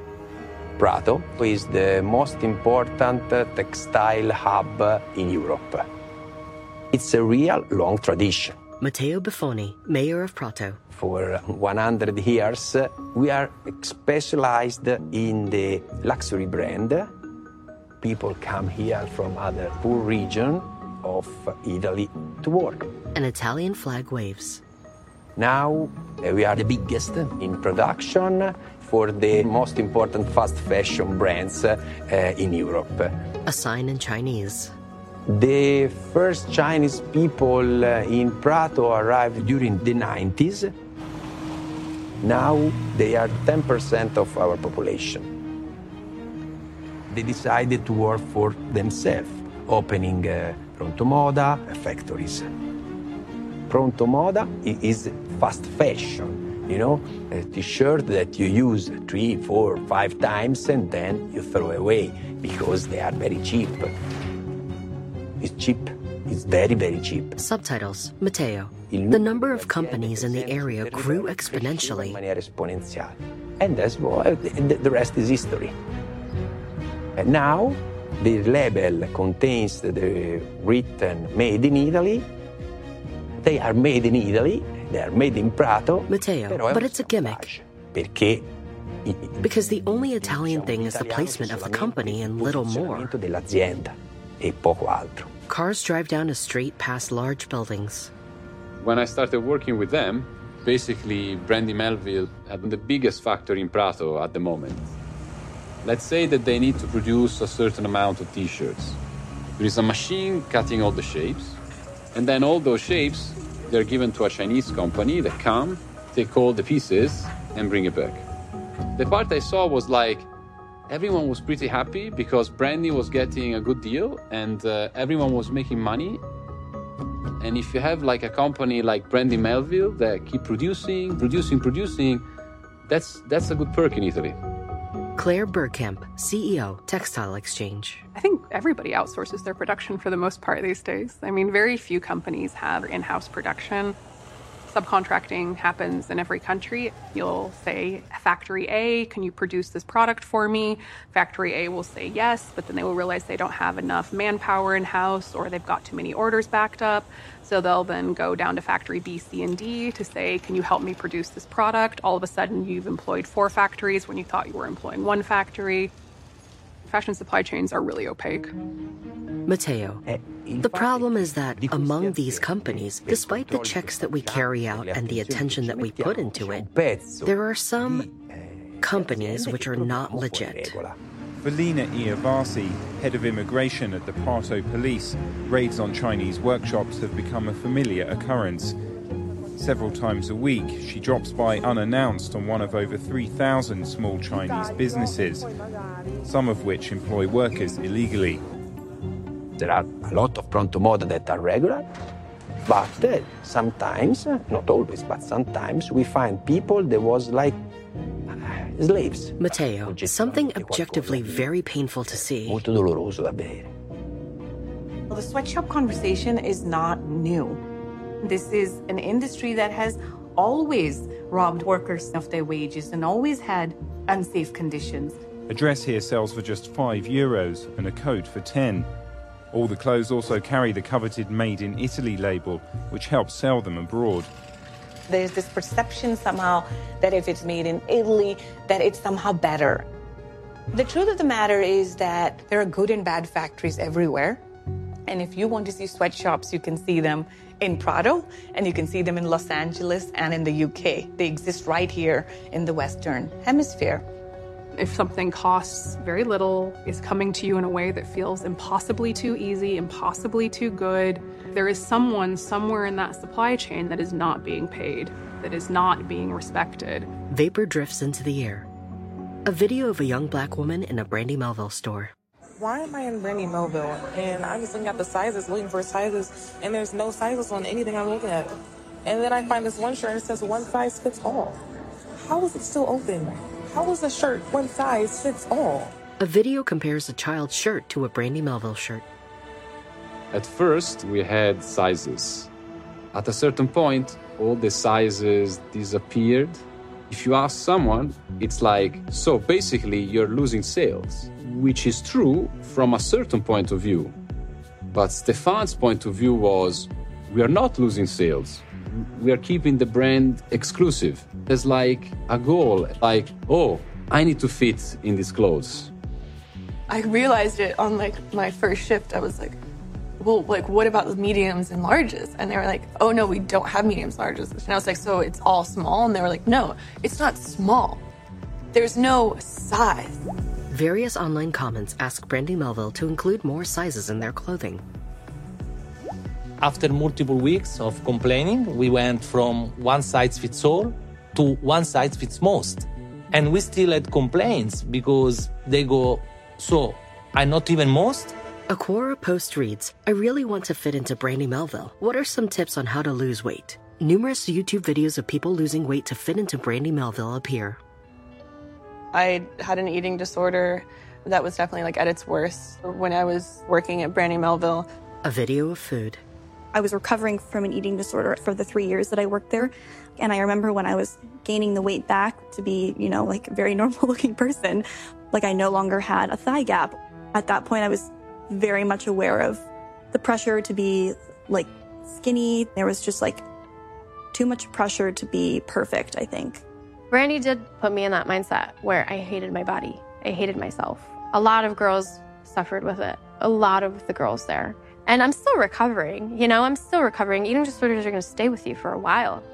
Prato is the most important textile hub in Europe. It's a real long tradition. Matteo Buffoni, mayor of Prato. For one hundred years, we are specialized in the luxury brand. People come here from other poor regions of Italy to work. An Italian flag waves. Now we are the biggest in production for the most important fast fashion brands uh, in Europe. A sign in Chinese. The first Chinese people uh, in Prato arrived during the nineties. Now they are ten percent of our population. They decided to work for themselves, opening uh, Pronto Moda factories. Pronto Moda is fast fashion, you know, a t-shirt that you use three, four, five times and then you throw away because they are very cheap. It's cheap. It's very, very cheap. Subtitles, Matteo. The number of companies in the area grew exponentially. And that's why the rest is history. And now the label contains the written made in Italy. They are made in Italy, they are made in Prato. Matteo, but it's a gimmick. Perché Because the only Italian thing is the placement of the company and little more. E poco altro. Cars drive down a street past large buildings. When I started working with them, basically Brandy Melville had the biggest factory in Prato at the moment. Let's say that they need to produce a certain amount of t-shirts. There is a machine cutting all the shapes, and then all those shapes, they're given to a Chinese company that come, take all the pieces, and bring it back. The part I saw was like, everyone was pretty happy because Brandy was getting a good deal and uh, everyone was making money. And if you have like a company like Brandy Melville that keep producing, producing, producing, that's that's a good perk in Italy. Claire Bergkamp, C E O, Textile Exchange. I think everybody outsources their production for the most part these days. I mean, very few companies have in-house production. Subcontracting happens in every country. You'll say, Factory A, can you produce this product for me? Factory A will say yes, but then they will realize they don't have enough manpower in-house or they've got too many orders backed up. So they'll then go down to Factory B, C, and D to say, can you help me produce this product? All of a sudden, you've employed four factories when you thought you were employing one factory. Fashion supply chains are really opaque. Matteo, the problem is that among these companies, despite the checks that we carry out and the attention that we put into it, there are some companies which are not legit. For Lina Iavasi, head of immigration at the Prato Police, raids on Chinese workshops have become a familiar occurrence. Several times a week, she drops by unannounced on one of over three thousand small Chinese businesses, some of which employ workers illegally. There are a lot of Pronto Moda that are regular, but uh, sometimes, uh, not always, but sometimes we find people that was like uh, slaves. Matteo, something objectively very painful to see. Molto doloroso da vedere. Well, the sweatshop conversation is not new. This is an industry that has always robbed workers of their wages and always had unsafe conditions. A dress here sells for just five euros and a coat for ten. All the clothes also carry the coveted Made in Italy label, which helps sell them abroad. There's this perception somehow that if it's made in Italy, that it's somehow better. The truth of the matter is that there are good and bad factories everywhere. And if you want to see sweatshops, you can see them in Prato, and you can see them in Los Angeles and in the U K. They exist right here in the Western Hemisphere. If something costs very little, is coming to you in a way that feels impossibly too easy, impossibly too good, there is someone somewhere in that supply chain that is not being paid, that is not being respected. Vapor drifts into the air. A video of a young black woman in a Brandy Melville store. Why am I in Brandy Melville? And I was looking at the sizes, looking for sizes, and there's no sizes on anything I'm looking at. And then I find this one shirt and it says one size fits all. How is it still open? How is a shirt one size fits all? A video compares a child's shirt to a Brandy Melville shirt. At first, we had sizes. At a certain point, all the sizes disappeared. If you ask someone, it's like, so basically you're losing sales, which is true from a certain point of view. But Stefan's point of view was, we are not losing sales. We are keeping the brand exclusive. There's like a goal, like, oh, I need to fit in these clothes. I realized it on like my first shift. I was like, well, like, what about the mediums and larges? And they were like, oh no, we don't have mediums, larges. And I was like, so it's all small? And they were like, no, it's not small. There's no size. Various online comments ask Brandy Melville to include more sizes in their clothing. After multiple weeks of complaining, we went from one size fits all to one size fits most. And we still had complaints because they go, so I'm not even most? A Quora post reads, I really want to fit into Brandy Melville. What are some tips on how to lose weight? Numerous YouTube videos of people losing weight to fit into Brandy Melville appear. I had an eating disorder that was definitely like at its worst when I was working at Brandy Melville. A video of food. I was recovering from an eating disorder for the three years that I worked there. And I remember when I was gaining the weight back to be, you know, like a very normal looking person, like I no longer had a thigh gap. At that point, I was very much aware of the pressure to be like skinny. There was just like too much pressure to be perfect, I think. Brandy did put me in that mindset where I hated my body. I hated myself. A lot of girls suffered with it. A lot of the girls there. And I'm still recovering, you know, I'm still recovering. Eating disorders are gonna stay with you for a while.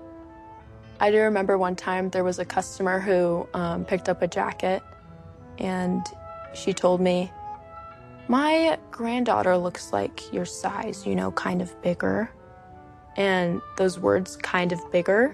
I do remember one time there was a customer who um, picked up a jacket and she told me, my granddaughter looks like your size, you know, kind of bigger. And those words, kind of bigger,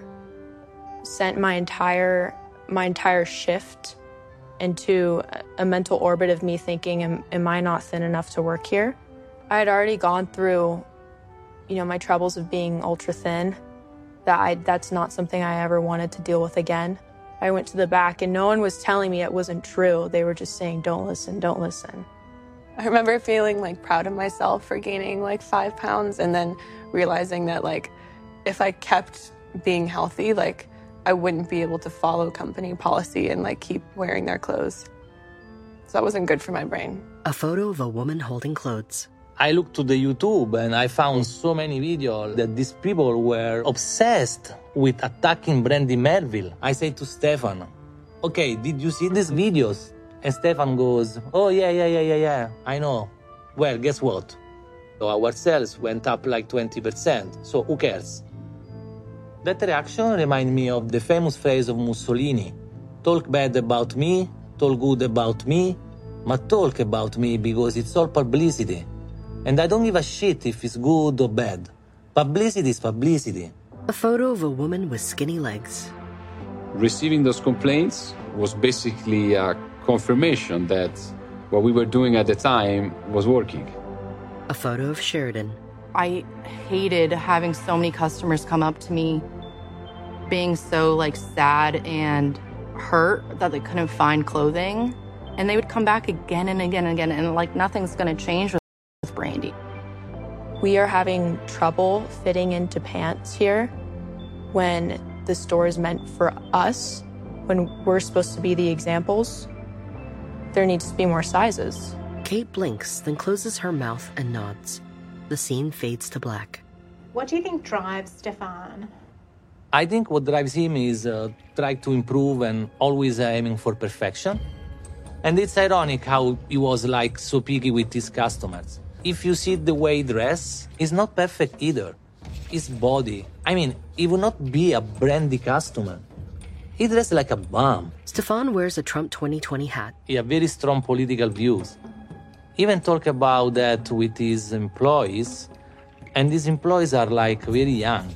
sent my entire, my entire shift into a mental orbit of me thinking, am, am I not thin enough to work here? I had already gone through, you know, my troubles of being ultra thin. That I, that's not something I ever wanted to deal with again. I went to the back and no one was telling me it wasn't true. They were just saying, don't listen, don't listen. I remember feeling like proud of myself for gaining like five pounds and then realizing that like if I kept being healthy, like I wouldn't be able to follow company policy and like keep wearing their clothes. So that wasn't good for my brain. A photo of a woman holding clothes. I looked to the YouTube and I found so many videos that these people were obsessed with attacking Brandy Melville. I say to Stefan, okay, did you see these videos? And Stefan goes, oh yeah, yeah, yeah, yeah, yeah, I know. Well, guess what? So our sales went up like twenty percent, so who cares? That reaction reminded me of the famous phrase of Mussolini, talk bad about me, talk good about me, but talk about me because it's all publicity. And I don't give a shit if it's good or bad. Publicity is publicity. A photo of a woman with skinny legs. Receiving those complaints was basically a confirmation that what we were doing at the time was working. A photo of Sheridan. I hated having so many customers come up to me being so like sad and hurt that they couldn't find clothing. And they would come back again and again and again and like nothing's gonna change with Brandy. We are having trouble fitting into pants here when the store is meant for us, when we're supposed to be the examples. There needs to be more sizes. Kate blinks, then closes her mouth and nods. The scene fades to black. What do you think drives Stefan? I think what drives him is uh, trying to improve and always aiming for perfection. And it's ironic how he was like so picky with his customers. If you see the way he dresses, he's not perfect either. His body, I mean, he would not be a Brandy customer. He dressed like a bum. Stefan wears a Trump twenty twenty hat. He has very strong political views. Even talk about that with his employees, and his employees are like very young.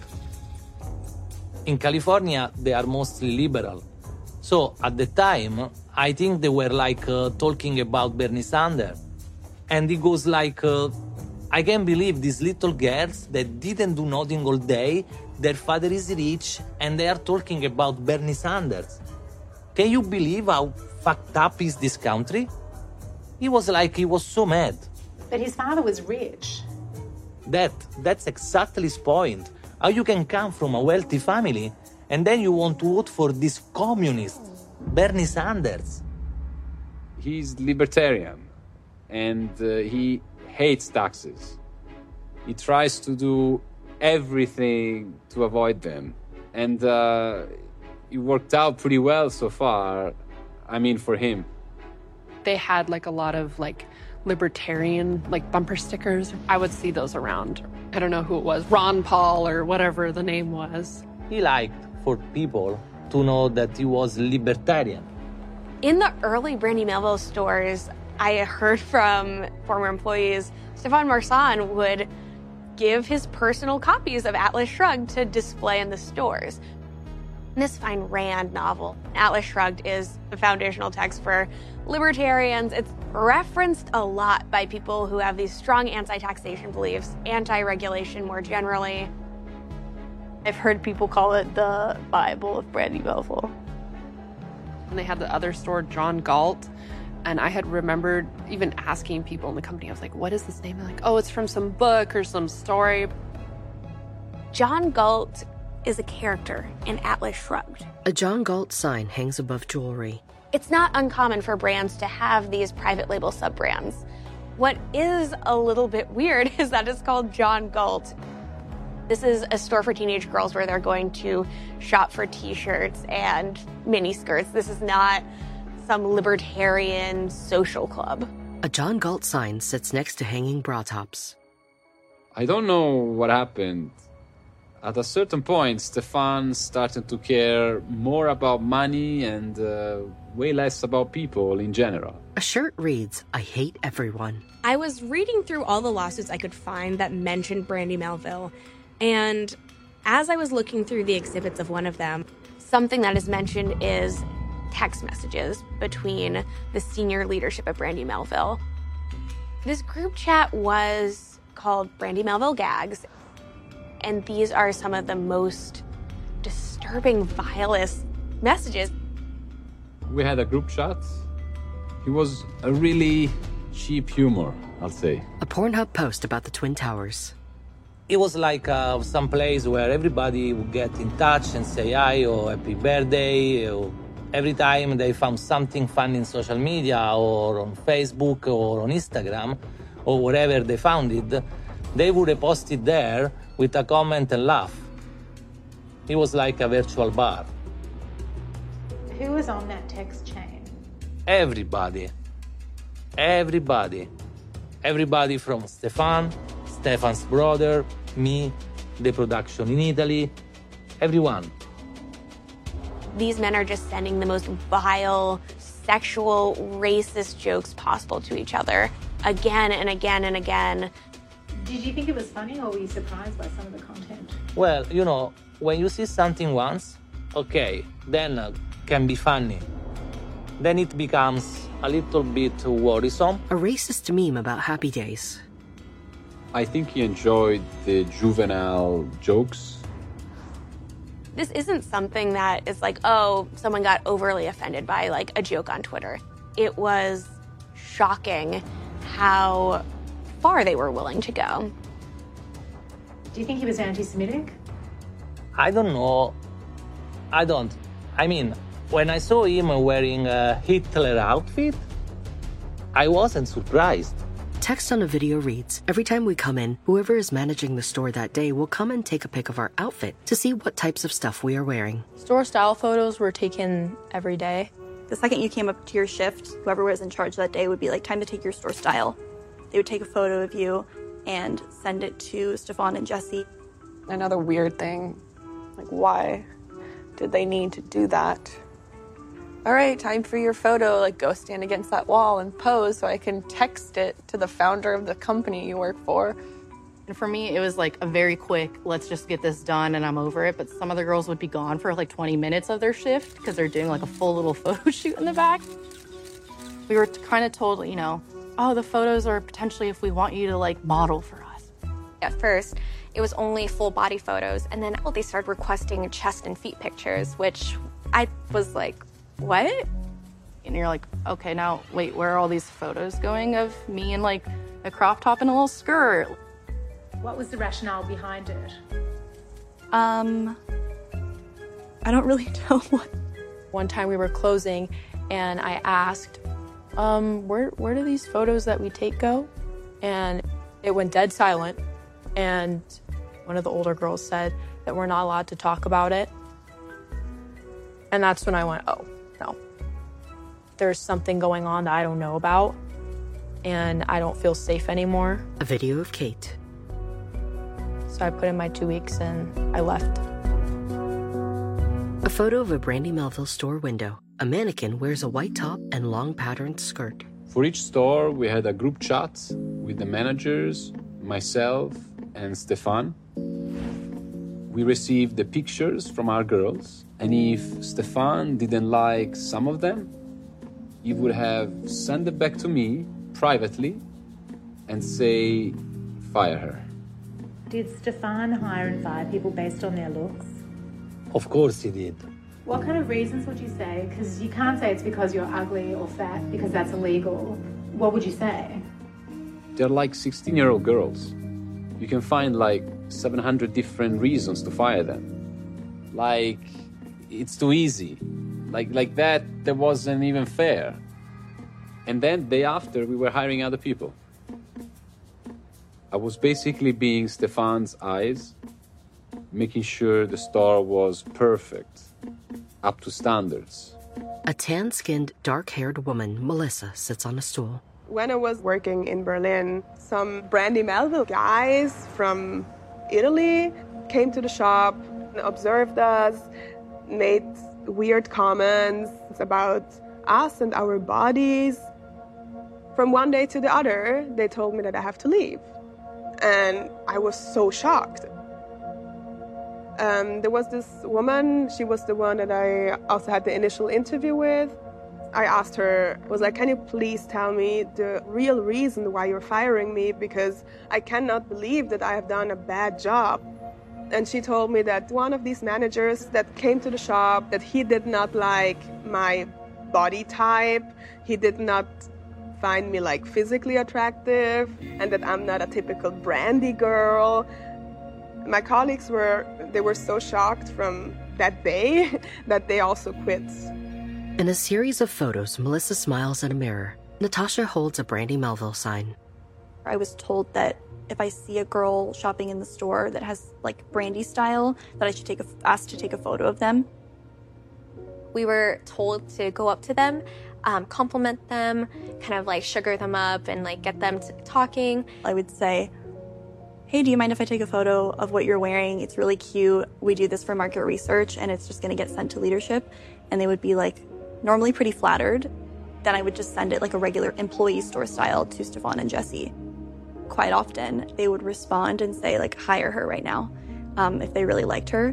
In California, they are mostly liberal. So at the time, I think they were like uh, talking about Bernie Sanders. And he goes like, uh, I can't believe these little girls that didn't do nothing all day, their father is rich, and they are talking about Bernie Sanders. Can you believe how fucked up is this country? He was like, he was so mad. But his father was rich. That, that's exactly his point. How you can come from a wealthy family and then you want to vote for this communist, Bernie Sanders. He's libertarian. And uh, he hates taxes. He tries to do everything to avoid them. And uh, it worked out pretty well so far, I mean, for him. They had like a lot of like libertarian like bumper stickers. I would see those around. I don't know who it was, Ron Paul or whatever the name was. He liked for people to know that he was libertarian. In the early Brandy Melville stores, I heard from former employees, Stefan Marsan would give his personal copies of Atlas Shrugged to display in the stores. This Ayn Rand novel, Atlas Shrugged, is the foundational text for libertarians. It's referenced a lot by people who have these strong anti-taxation beliefs, anti-regulation more generally. I've heard people call it the Bible of Brandy Melville. And they had the other store, John Galt, and I had remembered even asking people in the company, I was like, what is this name? They're like, oh, it's from some book or some story. John Galt is a character in Atlas Shrugged. A John Galt sign hangs above jewelry. It's not uncommon for brands to have these private label sub-brands. What is a little bit weird is that it's called John Galt. This is a store for teenage girls where they're going to shop for t-shirts and mini skirts. This is not some libertarian social club. A John Galt sign sits next to hanging bra tops. I don't know what happened. At a certain point, Stefan started to care more about money and uh, way less about people in general. A shirt reads, I hate everyone. I was reading through all the lawsuits I could find that mentioned Brandy Melville, and as I was looking through the exhibits of one of them, something that is mentioned is text messages between the senior leadership of Brandy Melville. This group chat was called Brandy Melville Gags, and these are some of the most disturbing, vilest messages. We had a group chat. It was a really cheap humor, I'll say. A Pornhub post about the Twin Towers. It was like uh, some place where everybody would get in touch and say hi or happy birthday. Or every time they found something fun in social media or on Facebook or on Instagram or wherever they found it, they would repost it there with a comment and laugh. It was like a virtual bar. Who was on that text chain? Everybody. Everybody. Everybody from Stefan, Stefan's brother, me, the production in Italy, everyone. These men are just sending the most vile, sexual, racist jokes possible to each other again and again and again. Did you think it was funny, or were you surprised by some of the content? Well, you know, when you see something once, okay, then uh, can be funny. Then it becomes a little bit worrisome. A racist meme about Happy Days. I think he enjoyed the juvenile jokes. This isn't something that is like, oh, someone got overly offended by like a joke on Twitter. It was shocking how far they were willing to go. Do you think he was anti-Semitic? I don't know. I don't. I mean, when I saw him wearing a Hitler outfit, I wasn't surprised. Text on a video reads, every time we come in, whoever is managing the store that day will come and take a pic of our outfit to see what types of stuff we are wearing. Store style photos were taken every day. The second you came up to your shift, whoever was in charge that day would be like, time to take your store style. They would take a photo of you and send it to Stefan and Jesse. Another weird thing, like why did they need to do that? All right, time for your photo, like go stand against that wall and pose so I can text it to the founder of the company you work for. And for me, it was like a very quick, let's just get this done and I'm over it. But some of the girls would be gone for like twenty minutes of their shift because they're doing like a full little photo shoot in the back. We were kind of told, you know, oh, the photos are potentially if we want you to like model for us. At first, it was only full body photos. And then oh, they started requesting chest and feet pictures, which I was like, what? And you're like, okay, now wait, where are all these photos going of me in like a crop top and a little skirt? What was the rationale behind it? Um, I don't really know what. One time we were closing and I asked, um, where, where do these photos that we take go? And it went dead silent. And one of the older girls said that we're not allowed to talk about it. And that's when I went, oh, no. There's something going on that I don't know about, and I don't feel safe anymore. A video of Kate. So I put in my two weeks and I left. A photo of a Brandy Melville store window. A mannequin wears a white top and long patterned skirt. For each store, we had a group chat with the managers, myself, and Stefan. We received the pictures from our girls, and if Stefan didn't like some of them, he would have sent it back to me privately and say, fire her. Did Stefan hire and fire people based on their looks? Of course he did. What kind of reasons would you say? Because you can't say it's because you're ugly or fat, because that's illegal. What would you say? They're like sixteen-year-old girls. You can find like seven hundred different reasons to fire them. Like, it's too easy. Like, like that, that wasn't even fair. And then day after, we were hiring other people. I was basically being Stefan's eyes, making sure the store was perfect, up to standards. A tan-skinned, dark-haired woman, Melissa, sits on a stool. When I was working in Berlin, some Brandy Melville guys from Italy came to the shop, observed us, made weird comments about us and our bodies. From one day to the other, they told me that I have to leave. And I was so shocked. Um, there was this woman, she was the one that I also had the initial interview with. I asked her, I was like, can you please tell me the real reason why you're firing me? Because I cannot believe that I have done a bad job. And she told me that one of these managers that came to the shop, that he did not like my body type, he did not find me like physically attractive, and that I'm not a typical Brandy girl. My colleagues were, they were so shocked from that day that they also quit. In a series of photos, Melissa smiles in a mirror. Natasha holds a Brandy Melville sign. I was told that if I see a girl shopping in the store that has like Brandy style, that I should take a, ask to take a photo of them. We were told to go up to them, um, compliment them, kind of like sugar them up and like get them to talking. I would say, hey, do you mind if I take a photo of what you're wearing? It's really cute. We do this for market research and it's just gonna get sent to leadership. And they would be like, normally pretty flattered. Then I would just send it like a regular employee store style to Stefan and Jessie. Quite often, they would respond and say like, hire her right now, um, if they really liked her.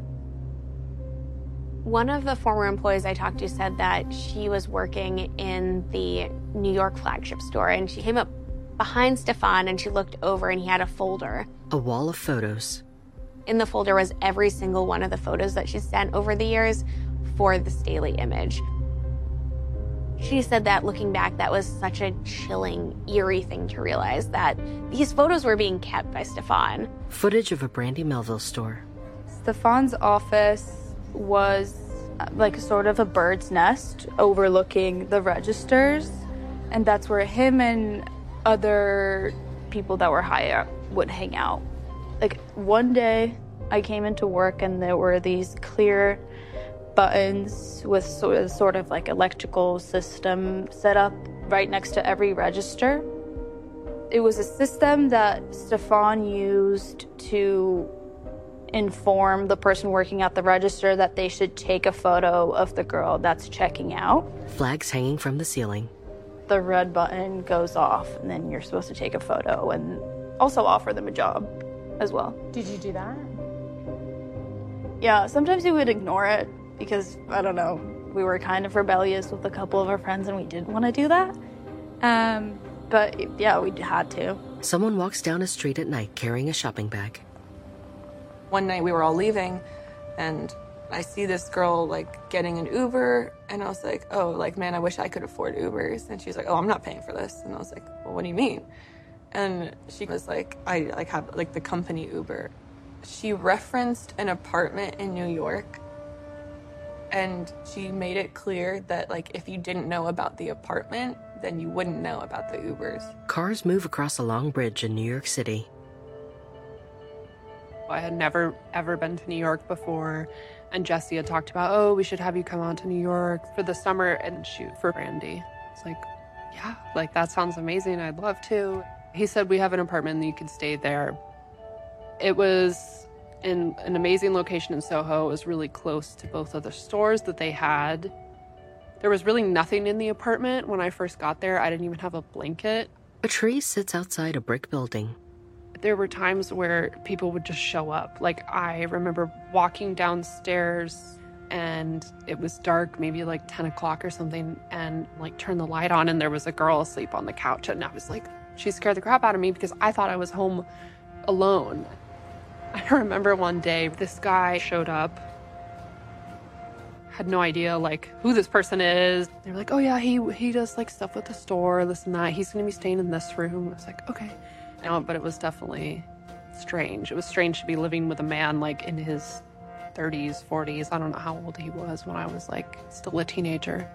One of the former employees I talked to said that she was working in the New York flagship store and she came up behind Stefan and she looked over and he had a folder. A wall of photos. In the folder was every single one of the photos that she sent over the years for the Staley image. She said that looking back, that was such a chilling, eerie thing to realize that these photos were being kept by Stefan. Footage of a Brandy Melville store. Stefan's office was like sort of a bird's nest overlooking the registers, and that's where him and other people that were higher would hang out. Like one day I came into work and there were these clear buttons with sort of like electrical system set up right next to every register. It was a system that Stefan used to inform the person working at the register that they should take a photo of the girl that's checking out. Flags hanging from the ceiling. The red button goes off and then you're supposed to take a photo and also offer them a job as well. Did you do that? Yeah, sometimes we would ignore it because, I don't know, we were kind of rebellious with a couple of our friends and we didn't want to do that. Um, but yeah, we had to. Someone walks down a street at night carrying a shopping bag. One night we were all leaving and I see this girl like getting an Uber and I was like, oh, like, man, I wish I could afford Ubers. And she's like, oh, I'm not paying for this. And I was like, well, what do you mean? And she was like, I like have like the company Uber. She referenced an apartment in New York and she made it clear that like if you didn't know about the apartment, then you wouldn't know about the Ubers. Cars move across a long bridge in New York City. I had never, ever been to New York before, and Jessie had talked about, oh, we should have you come out to New York for the summer and shoot for Brandy. It's like, yeah, like that sounds amazing. I'd love to. He said, we have an apartment and you could stay there. It was in an amazing location in Soho. It was really close to both of the stores that they had. There was really nothing in the apartment when I first got there. I didn't even have a blanket. A tree sits outside a brick building. There were times where people would just show up. Like, I remember walking downstairs and it was dark, maybe like ten o'clock or something, and like turned the light on and there was a girl asleep on the couch. And I was like, she scared the crap out of me because I thought I was home alone. I remember one day this guy showed up, had no idea like who this person is. They were like, oh yeah, he he does like stuff with the store, this and that. He's gonna be staying in this room. I was like, okay. No, but it was definitely strange. It was strange to be living with a man like in his thirties, forties. I don't know how old he was when I was like still a teenager.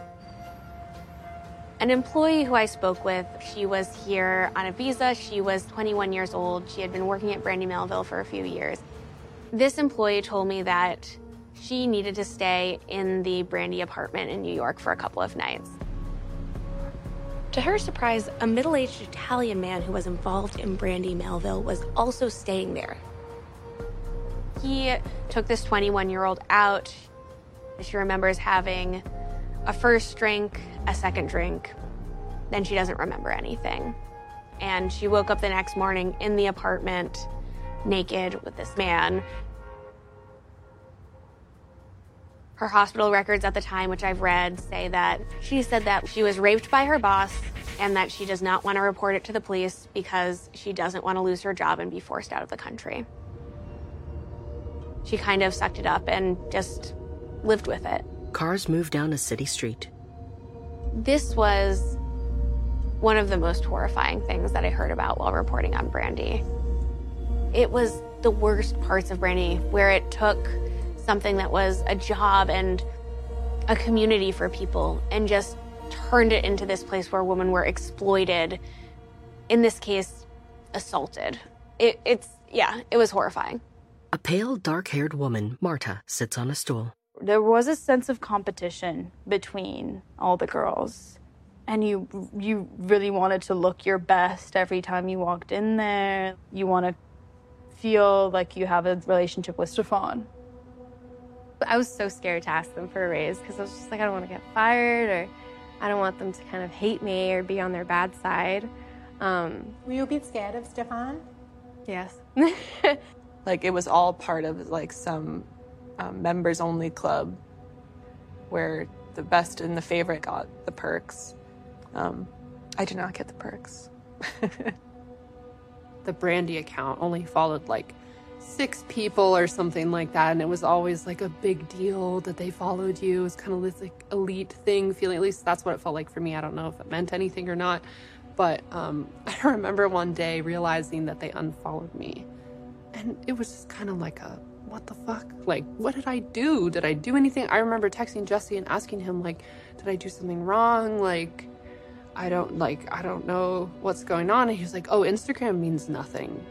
An employee who I spoke with, she was here on a visa. She was twenty-one years old. She had been working at Brandy Melville for a few years. This employee told me that she needed to stay in the Brandy apartment in New York for a couple of nights. To her surprise, a middle-aged Italian man who was involved in Brandy Melville was also staying there. He took this twenty-one-year-old out. She remembers having a first drink, a second drink, then she doesn't remember anything. And she woke up the next morning in the apartment, naked with this man. Her hospital records at the time, which I've read, say that she said that she was raped by her boss and that she does not want to report it to the police because she doesn't want to lose her job and be forced out of the country. She kind of sucked it up and just lived with it. Cars moved down a city street. This was one of the most horrifying things that I heard about while reporting on Brandy. It was the worst parts of Brandy, where it took something that was a job and a community for people and just turned it into this place where women were exploited, in this case, assaulted. It, it's, yeah, it was horrifying. A pale, dark-haired woman, Marta, sits on a stool. There was a sense of competition between all the girls. And you you really wanted to look your best every time you walked in there. You want to feel like you have a relationship with Stefan. I was so scared to ask them for a raise because I was just like, I don't want to get fired, or I don't want them to kind of hate me or be on their bad side. Um, Were you a bit scared of Stefan? Yes. Like, it was all part of like some um, members only club where the best and the favorite got the perks. Um, I did not get the perks. The Brandy account only followed like six people or something like that, and it was always like a big deal that they followed you. It was kind of this like elite thing feeling, at least that's what it felt like for me. I don't know if it meant anything or not, but um, I remember one day realizing that they unfollowed me, and it was just kind of like a, what the fuck? Like, what did I do? Did I do anything? I remember texting Jesse and asking him, like, did I do something wrong? Like, I don't, like, I don't know what's going on. And he was like, oh, Instagram means nothing.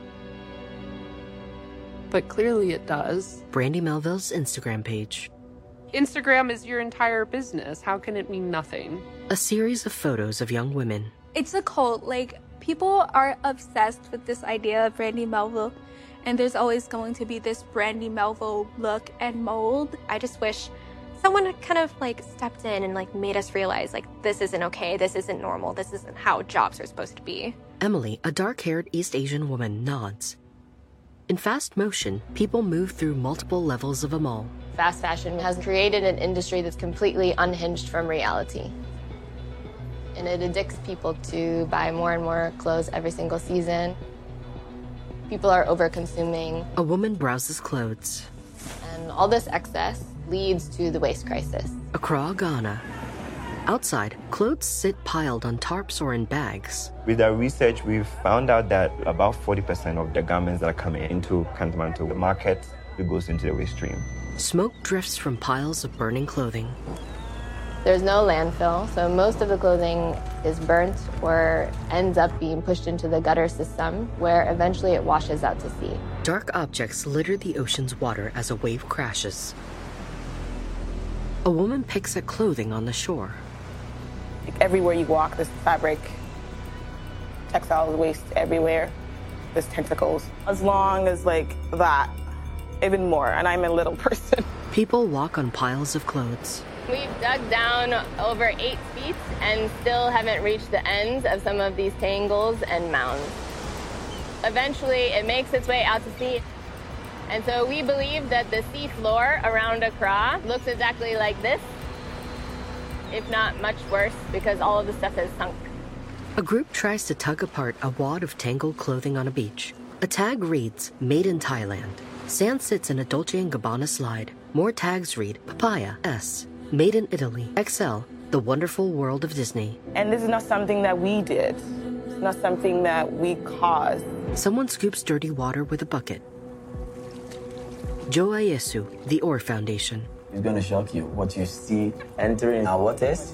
But clearly it does. Brandy Melville's Instagram page. Instagram is your entire business. How can it mean nothing? A series of photos of young women. It's a cult. Like, people are obsessed with this idea of Brandy Melville, and there's always going to be this Brandy Melville look and mold. I just wish someone kind of like stepped in and like made us realize like this isn't okay, this isn't normal, this isn't how jobs are supposed to be. Emily, a dark-haired East Asian woman, nods. In fast motion, people move through multiple levels of a mall. Fast fashion has created an industry that's completely unhinged from reality. And it addicts people to buy more and more clothes every single season. People are over-consuming. A woman browses clothes. And all this excess leads to the waste crisis. Accra, Ghana. Outside, clothes sit piled on tarps or in bags. With our research, we've found out that about forty percent of the garments that are coming into Kantamanto market, it goes into the waste stream. Smoke drifts from piles of burning clothing. There's no landfill, so most of the clothing is burnt or ends up being pushed into the gutter system, where eventually it washes out to sea. Dark objects litter the ocean's water as a wave crashes. A woman picks at clothing on the shore. Like everywhere you walk, there's fabric, textile waste everywhere. There's tentacles. As long as like that, even more, and I'm a little person. People walk on piles of clothes. We've dug down over eight feet and still haven't reached the ends of some of these tangles and mounds. eventually it makes its way out to sea. And so we believe that the sea floor around Accra looks exactly like this, if not much worse, because all of the stuff has sunk. A group tries to tug apart a wad of tangled clothing on a beach. A tag reads, Made in Thailand. Sand sits in a Dolce and Gabbana slide. More tags read, Papaya, S. Made in Italy, X L, The Wonderful World of Disney. And this is not something that we did. It's not something that we caused. Someone scoops dirty water with a bucket. Joe Ayesu, The Ore Foundation. It's going to shock you what you see entering our waters.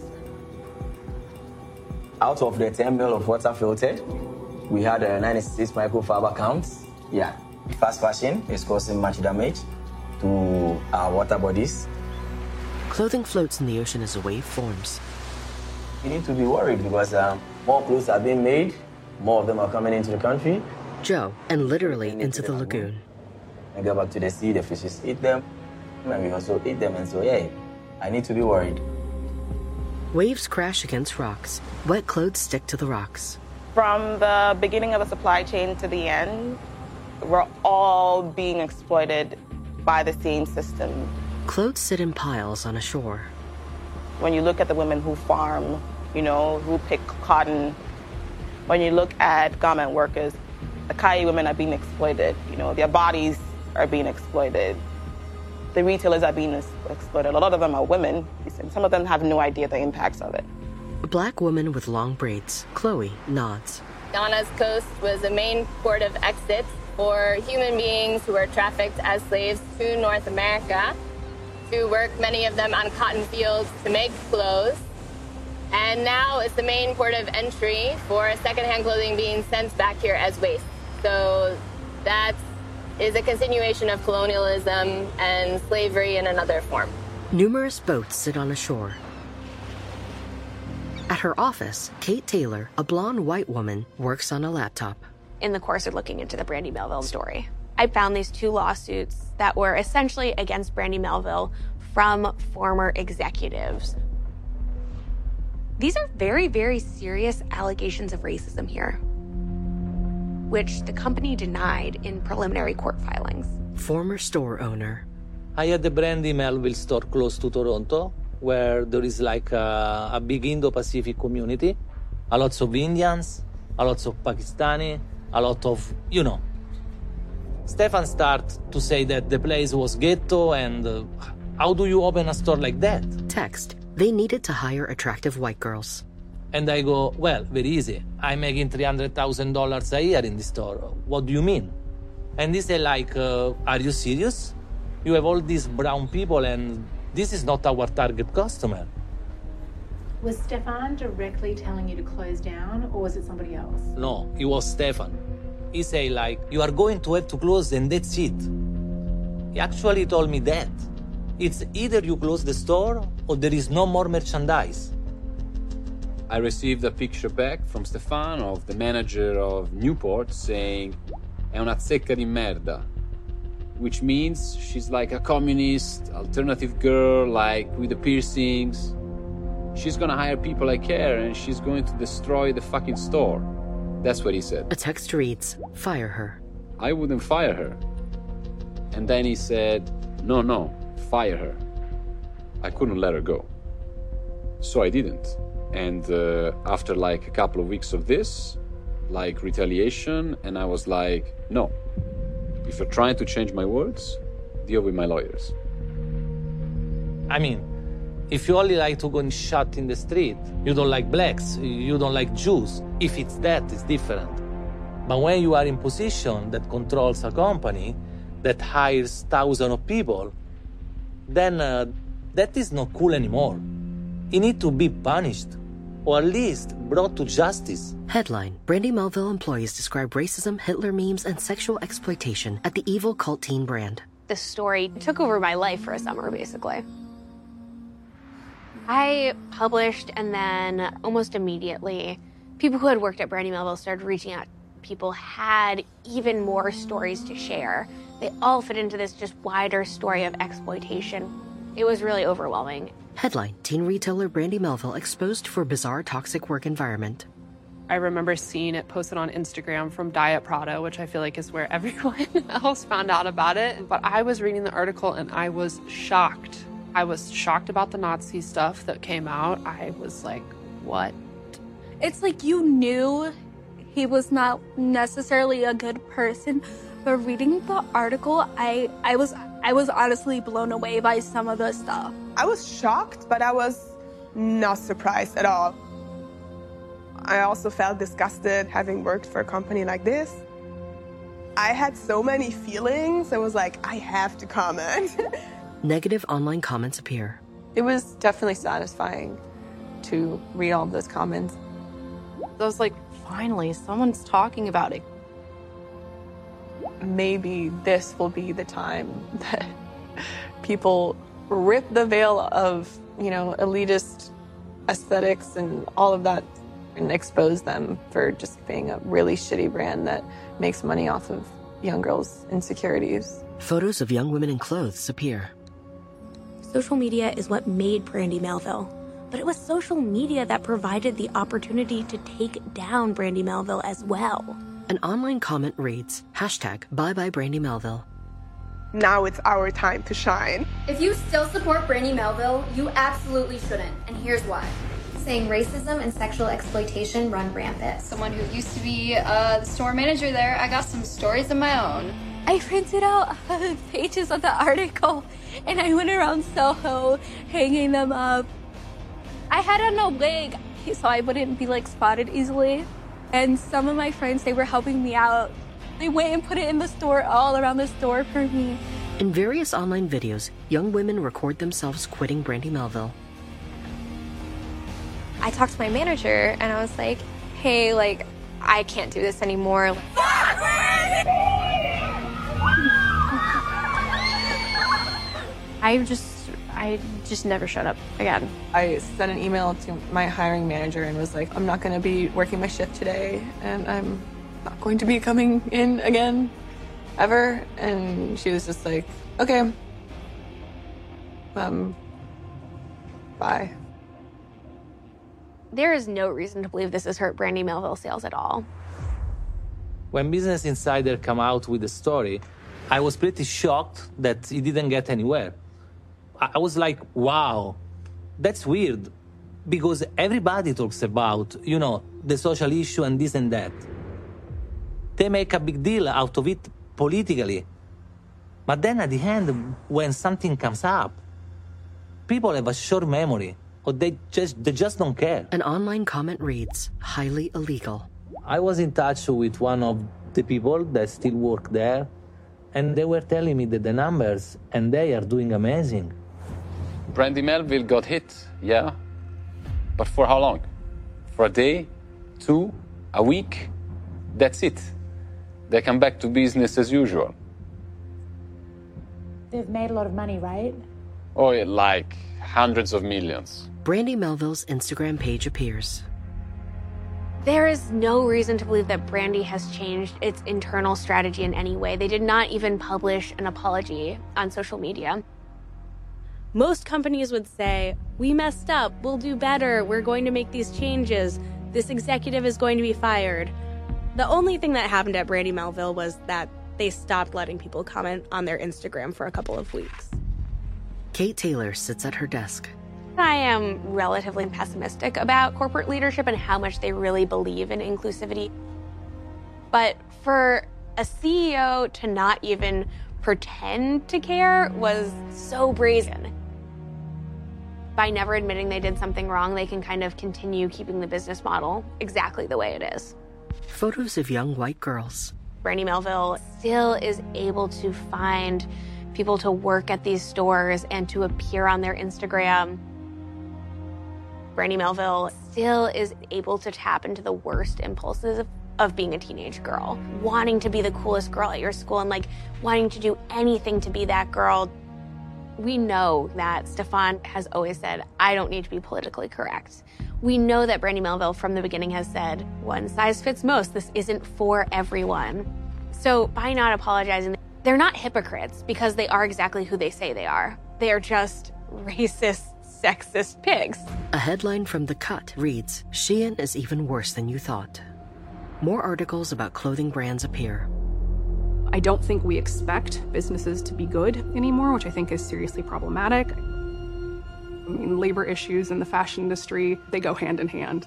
Out of the ten mil of water filtered, we had a ninety-six microfiber counts. Yeah, fast fashion is causing much damage to our water bodies. Clothing floats in the ocean as a wave forms. You need to be worried because um, more clothes are being made, more of them are coming into the country. Joe, and literally into the lagoon. And go back to the sea, the fishes eat them, and we also eat them, and so yeah, I need to be worried. Waves crash against rocks. Wet clothes stick to the rocks. From the beginning of the supply chain to the end, we're all being exploited by the same system. Clothes sit in piles on a shore. When you look at the women who farm, you know, who pick cotton, when you look at garment workers, the Kai women are being exploited. You know, their bodies are being exploited. The retailers are being exploited. A lot of them are women. Some of them have no idea the impacts of it. A black woman with long braids. Chloe nods. Ghana's coast was the main port of exit for human beings who were trafficked as slaves to North America to work, many of them on cotton fields to make clothes. And now it's the main port of entry for secondhand clothing being sent back here as waste. So that is a continuation of colonialism and slavery in another form. Numerous boats sit on a shore. At her office, Kate Taylor, a blonde white woman, works on a laptop. In the course of looking into the Brandy Melville story, I found these two lawsuits that were essentially against Brandy Melville from former executives. These are very, very serious allegations of racism here, which the company denied in preliminary court filings. Former store owner. I had the Brandy Melville store close to Toronto, where there is like a, a big Indo-Pacific community, a lot of Indians, a lot of Pakistani, a lot of, you know. Stefan started to say that the place was ghetto and uh, how do you open a store like that? Text. They needed to hire attractive white girls. And I go, well, very easy. I'm making three hundred thousand dollars a year in the store. What do you mean? And they say like, uh, are you serious? You have all these brown people and this is not our target customer. Was Stefan directly telling you to close down, or was it somebody else? No, it was Stefan. He say like, you are going to have to close and that's it. He actually told me that. It's either you close the store or there is no more merchandise. I received a picture back from Stefan of the manager of Newport saying, è una zecca di merda, which means she's like a communist, alternative girl, like with the piercings. She's gonna hire people like her and she's going to destroy the fucking store. That's what he said. A text reads, fire her. I wouldn't fire her. And then he said, no, no, fire her. I couldn't let her go. So I didn't. And uh, after like a couple of weeks of this, like retaliation, and I was like, no. If you're trying to change my words, deal with my lawyers. I mean, if you only like to go and shot in the street, you don't like blacks, you don't like Jews. If it's that, it's different. But when you are in position that controls a company that hires thousands of people, then uh, that is not cool anymore. You need to be punished, or at least brought to justice. Headline, Brandy Melville employees describe racism, Hitler memes, and sexual exploitation at the evil cult teen brand. This story took over my life for a summer, basically. I published, and then almost immediately, people who had worked at Brandy Melville started reaching out. People had even more stories to share. They all fit into this just wider story of exploitation. It was really overwhelming. Headline, teen retailer Brandy Melville exposed for bizarre toxic work environment. I remember seeing it posted on Instagram from Diet Prada, which I feel like is where everyone else found out about it. But I was reading the article and I was shocked. I was shocked about the Nazi stuff that came out. I was like, what? It's like you knew he was not necessarily a good person, but reading the article, I, I was I was honestly blown away by some of the stuff. I was shocked, but I was not surprised at all. I also felt disgusted having worked for a company like this. I had so many feelings. I was like, I have to comment. Negative online comments appear. It was definitely satisfying to read all of those comments. I was like, finally, someone's talking about it. Maybe this will be the time that people rip the veil of, you know, elitist aesthetics and all of that and expose them for just being a really shitty brand that makes money off of young girls' insecurities. Photos of young women in clothes appear. Social media is what made Brandy Melville, but it was social media that provided the opportunity to take down Brandy Melville as well. An online comment reads, hashtag bye bye Brandy Melville. Now it's our time to shine. If you still support Brandy Melville, you absolutely shouldn't, and here's why. Saying racism and sexual exploitation run rampant. Someone who used to be uh, the store manager there, I got some stories of my own. I printed out pages of the article and I went around Soho hanging them up. I had on a wig so I wouldn't be like spotted easily. And some of my friends, they were helping me out. They went and put it in the store, all around the store for me. In various online videos, young women record themselves quitting Brandy Melville. I talked to my manager and I was like, hey, like, I can't do this anymore. I just, I just never shut up again. I sent an email to my hiring manager and was like, I'm not going to be working my shift today and I'm not going to be coming in again ever. And she was just like, okay, um, bye. There is no reason to believe this has hurt Brandy Melville sales at all. When Business Insider came out with the story, I was pretty shocked that it didn't get anywhere. I was like, wow, that's weird, because everybody talks about, you know, the social issue and this and that. They make a big deal out of it politically. But then at the end, when something comes up, people have a short memory, or they just, they just don't care. An online comment reads, highly illegal. I was in touch with one of the people that still work there, and they were telling me that the numbers, and they are doing amazing. Brandy Melville got hit, yeah. But for how long? For a day? Two? A week? That's it. They come back to business as usual. They've made a lot of money, right? Oh, yeah, like hundreds of millions. Brandy Melville's Instagram page appears. There is no reason to believe that Brandy has changed its internal strategy in any way. They did not even publish an apology on social media. Most companies would say, we messed up, we'll do better, we're going to make these changes, this executive is going to be fired. The only thing that happened at Brandy Melville was that they stopped letting people comment on their Instagram for a couple of weeks. Kate Taylor sits at her desk. I am relatively pessimistic about corporate leadership and how much they really believe in inclusivity. But for a C E O to not even pretend to care was so brazen. By never admitting they did something wrong, they can kind of continue keeping the business model exactly the way it is. Photos of young white girls. Brandy Melville still is able to find people to work at these stores and to appear on their Instagram. Brandy Melville still is able to tap into the worst impulses of, of being a teenage girl. Wanting to be the coolest girl at your school and like wanting to do anything to be that girl. We know that Stefan has always said, I don't need to be politically correct. We know that Brandy Melville from the beginning has said, one size fits most, this isn't for everyone. So by not apologizing, they're not hypocrites because they are exactly who they say they are. They are just racists sexist pigs. A headline from The Cut reads, Shein is even worse than you thought. More articles about clothing brands appear. I don't think we expect businesses to be good anymore, which I think is seriously problematic. I mean, labor issues in the fashion industry, they go hand in hand.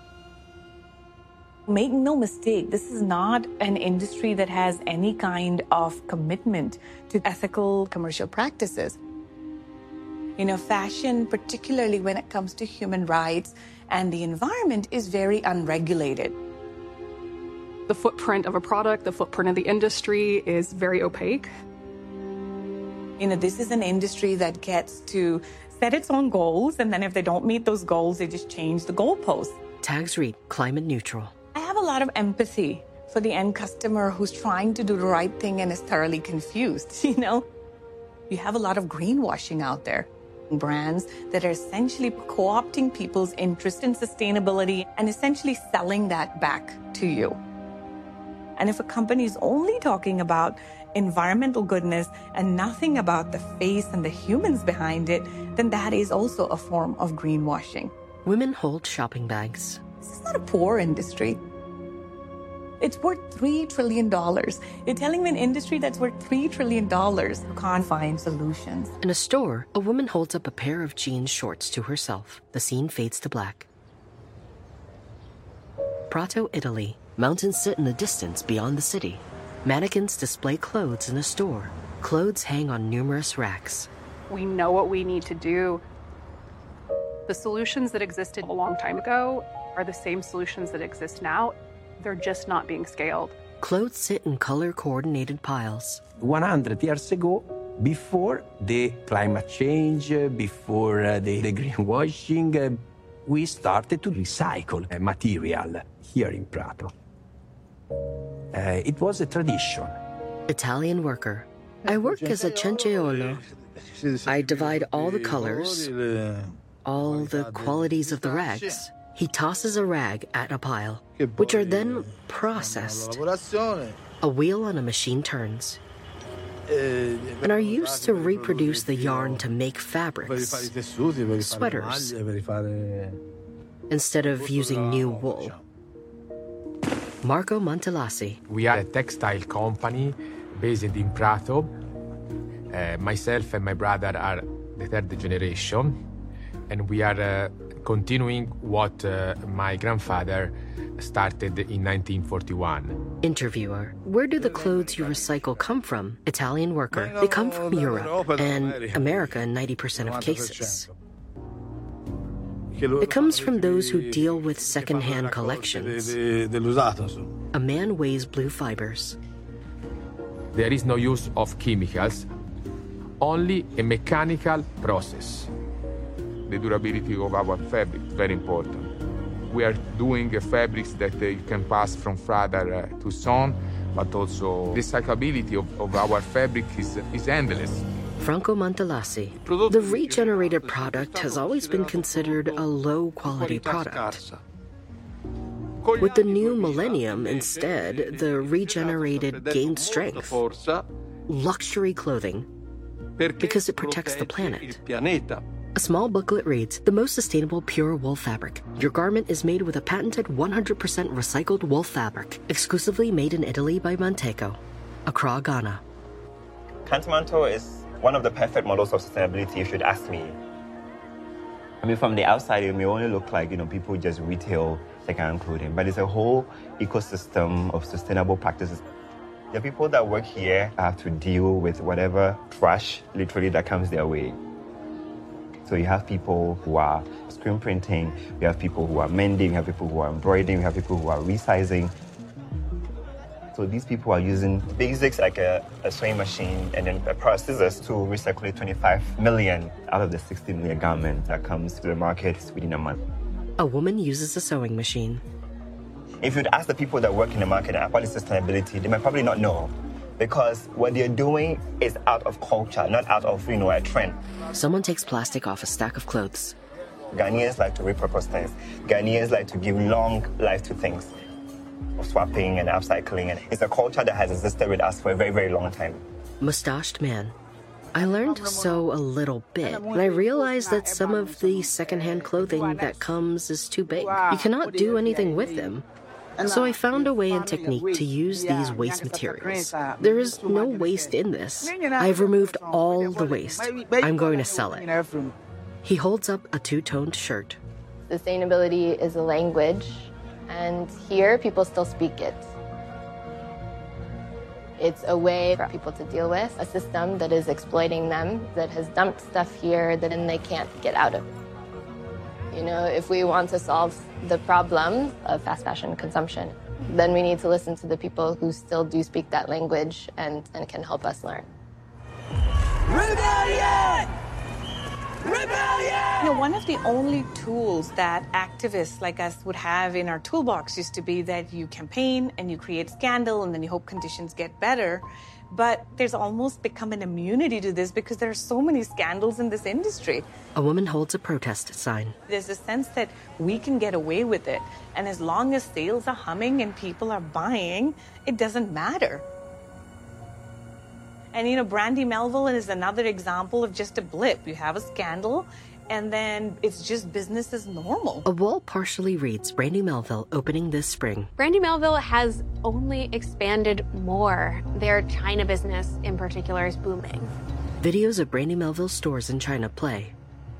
Make no mistake, this is not an industry that has any kind of commitment to ethical commercial practices. You know, fashion, particularly when it comes to human rights and the environment, is very unregulated. The footprint of a product, the footprint of the industry is very opaque. You know, this is an industry that gets to set its own goals, and then if they don't meet those goals, they just change the goalposts. Tags read, climate neutral. I have a lot of empathy for the end customer who's trying to do the right thing and is thoroughly confused, you know? You have a lot of greenwashing out there. Brands that are essentially co-opting people's interest in sustainability and essentially selling that back to you. And if a company is only talking about environmental goodness and nothing about the face and the humans behind it, then that is also a form of greenwashing. Women hold shopping bags. This is not a poor industry. It's worth three trillion dollars. You're telling me an industry that's worth three trillion dollars can't find solutions. In a store, a woman holds up a pair of jeans shorts to herself. The scene fades to black. Prato, Italy. Mountains sit in the distance beyond the city. Mannequins display clothes in a store. Clothes hang on numerous racks. We know what we need to do. The solutions that existed a long time ago are the same solutions that exist now. They're just not being scaled. Clothes sit in color-coordinated piles. one hundred years ago, before the climate change, before uh, the, the greenwashing, uh, we started to recycle uh, material here in Prato. Uh, it was a tradition. Italian worker. I work as a cenciaiolo. I divide all the colors, all the qualities of the rags. He tosses a rag at a pile, which are then processed. A wheel on a machine turns and are used to reproduce the yarn to make fabrics, sweaters, instead of using new wool. Marco Montelassi. We are a textile company based in Prato. Uh, myself and my brother are the third generation, and we are uh, continuing what uh, my grandfather started in nineteen forty-one. Interviewer. Where do the clothes you recycle come from? Italian worker. They come from Europe and America in ninety percent of cases. It comes from those who deal with second-hand collections. A man weighs blue fibers. There is no use of chemicals, only a mechanical process. The durability of our fabric is very important. We are doing uh, fabrics that uh, can pass from father uh, to son, but also the recyclability of, of our fabric is, is endless. Franco Montelassi. The regenerated product has always been considered a low-quality product. With the new millennium, instead, the regenerated gained strength. Luxury clothing, because it protects the planet. A small booklet reads, the most sustainable pure wool fabric. Your garment is made with a patented one hundred percent recycled wool fabric, exclusively made in Italy by Manteco, Accra, Ghana. Kantamanto is one of the perfect models of sustainability, if you'd ask me. I mean, from the outside, it may only look like, you know, people just retail second-hand clothing, but it's a whole ecosystem of sustainable practices. The people that work here have to deal with whatever trash, literally, that comes their way. So you have people who are screen printing, we have people who are mending, we have people who are embroidering, we have people who are resizing. So these people are using basics like a, a sewing machine and then a pair of scissors to recirculate twenty-five million out of the sixty million garments that comes to the market within a month. A woman uses a sewing machine. If you'd ask the people that work in the market about sustainability, they might probably not know, because what they're doing is out of culture, not out of, you know, a trend. Someone takes plastic off a stack of clothes. Ghanaians like to repurpose things. Ghanaians like to give long life to things, of swapping and upcycling, and it's a culture that has existed with us for a very, very long time. Mustached man. I learned to sew a little bit, and I realized that some of the secondhand clothing that comes is too big. You cannot do anything with them. So I found a way and technique to use these waste materials. There is no waste in this. I've removed all the waste. I'm going to sell it. He holds up a two-toned shirt. Sustainability is a language, and here people still speak it. It's a way for people to deal with a system that is exploiting them, that has dumped stuff here that then they can't get out of. You know, if we want to solve the problem of fast fashion consumption, then we need to listen to the people who still do speak that language and, and can help us learn. Rebellion! Rebellion! You know, one of the only tools that activists like us would have in our toolbox used to be that you campaign and you create scandal and then you hope conditions get better. But there's almost become an immunity to this because there are so many scandals in this industry. A woman holds a protest sign. There's a sense that we can get away with it. And as long as sales are humming and people are buying, it doesn't matter. And, you know, Brandy Melville is another example of just a blip. You have a scandal, and then it's just business as normal. A wall partially reads Brandy Melville opening this spring. Brandy Melville has only expanded more. Their China business in particular is booming. Videos of Brandy Melville stores in China play.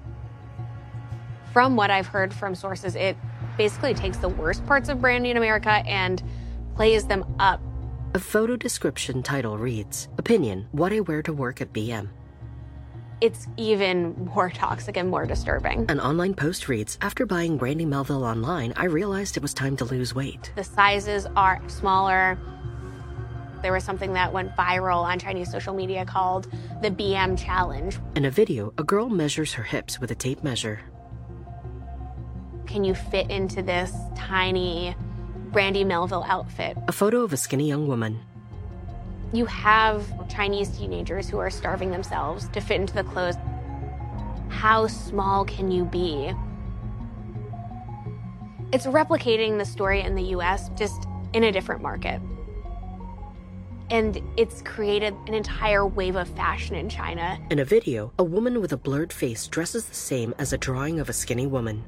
From what I've heard from sources, it basically takes the worst parts of Brandy in America and plays them up. A photo description title reads, Opinion, what I wear to work at B M. It's even more toxic and more disturbing. An online post reads, After buying Brandy Melville online, I realized it was time to lose weight. The sizes are smaller. There was something that went viral on Chinese social media called the B M Challenge. In a video, a girl measures her hips with a tape measure. Can you fit into this tiny Brandy Melville outfit? A photo of a skinny young woman. You have Chinese teenagers who are starving themselves to fit into the clothes. How small can you be? It's replicating the story in the U S, just in a different market. And it's created an entire wave of fashion in China. In a video, a woman with a blurred face dresses the same as a drawing of a skinny woman.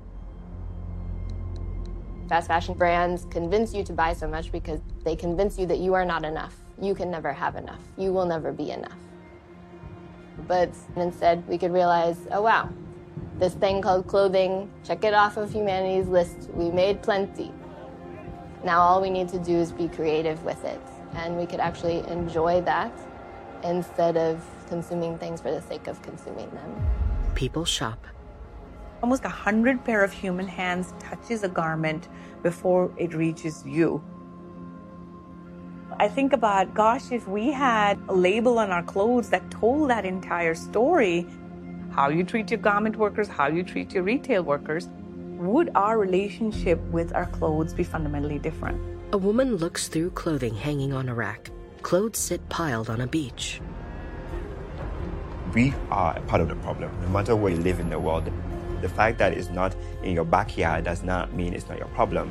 Fast fashion brands convince you to buy so much because they convince you that you are not enough. You can never have enough. You will never be enough. But instead, we could realize, oh wow, this thing called clothing, check it off of humanity's list. We made plenty. Now all we need to do is be creative with it. And we could actually enjoy that instead of consuming things for the sake of consuming them. People shop. Almost a hundred pair of human hands touches a garment before it reaches you. I think about, gosh, if we had a label on our clothes that told that entire story, how you treat your garment workers, how you treat your retail workers, would our relationship with our clothes be fundamentally different? A woman looks through clothing hanging on a rack. Clothes sit piled on a beach. We are a part of the problem, no matter where you live in the world. The fact that it's not in your backyard does not mean it's not your problem.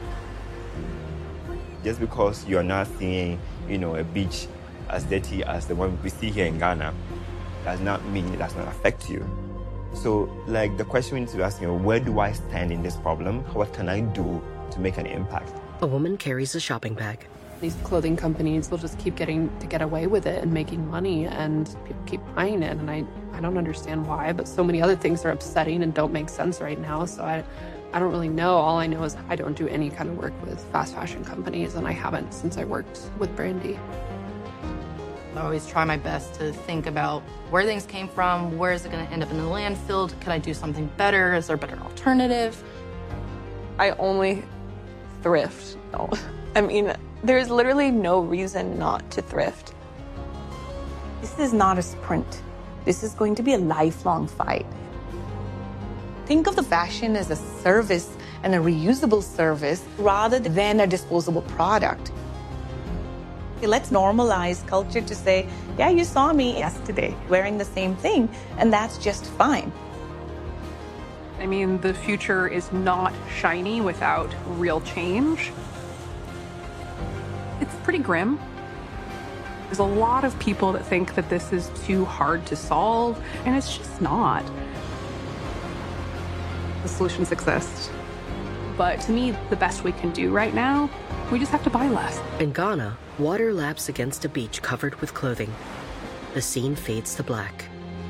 Just because you're not seeing, you know, a beach as dirty as the one we see here in Ghana, does not mean it does not affect you. So, like, the question we need to ask, you know, where do I stand in this problem? What can I do to make an impact? A woman carries a shopping bag. These clothing companies will just keep getting to get away with it and making money, and people keep buying it. And I, I don't understand why, but so many other things are upsetting and don't make sense right now. So I, I don't really know. All I know is I don't do any kind of work with fast fashion companies, and I haven't since I worked with Brandy. I always try my best to think about where things came from, where is it going to end up in the landfill, can I do something better, is there a better alternative? I only thrift. No. I mean, there's literally no reason not to thrift. This is not a sprint. This is going to be a lifelong fight. Think of the fashion as a service and a reusable service rather than a disposable product. Let's normalize culture to say, yeah, you saw me yesterday wearing the same thing, and that's just fine. I mean, the future is not shiny without real change. It's pretty grim. There's a lot of people that think that this is too hard to solve, and it's just not. The solutions exist. But to me, the best we can do right now, we just have to buy less. In Ghana, water laps against a beach covered with clothing. The scene fades to black.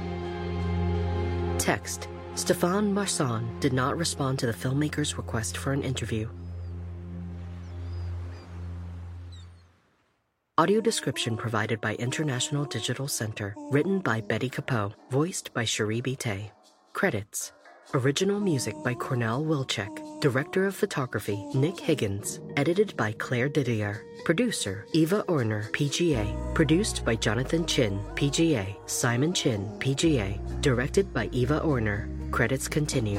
Text: Stéphane Marsan did not respond to the filmmaker's request for an interview. Audio description provided by International Digital Center. Written by Betty Capot. Voiced by Cherie Bitté. Credits: Original music by Cornell Wilczek. Director of photography, Nick Higgins. Edited by Claire Didier. Producer, Eva Orner, P G A. Produced by Jonathan Chin, P G A. Simon Chin, P G A. Directed by Eva Orner. Credits continue.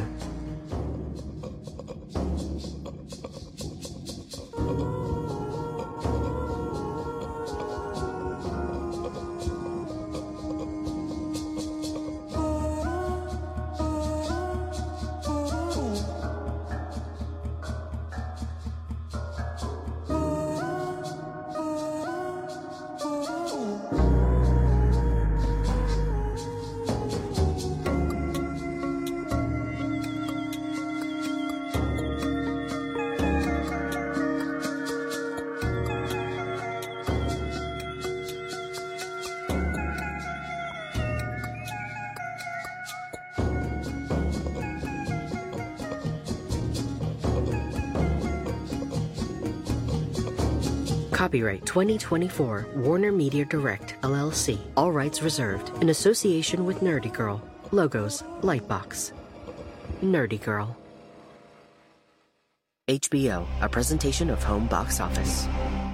Copyright twenty twenty-four Warner Media Direct, L L C. All rights reserved. In association with Nerdy Girl. Logos, Lightbox. Nerdy Girl. H B O, a presentation of Home Box Office.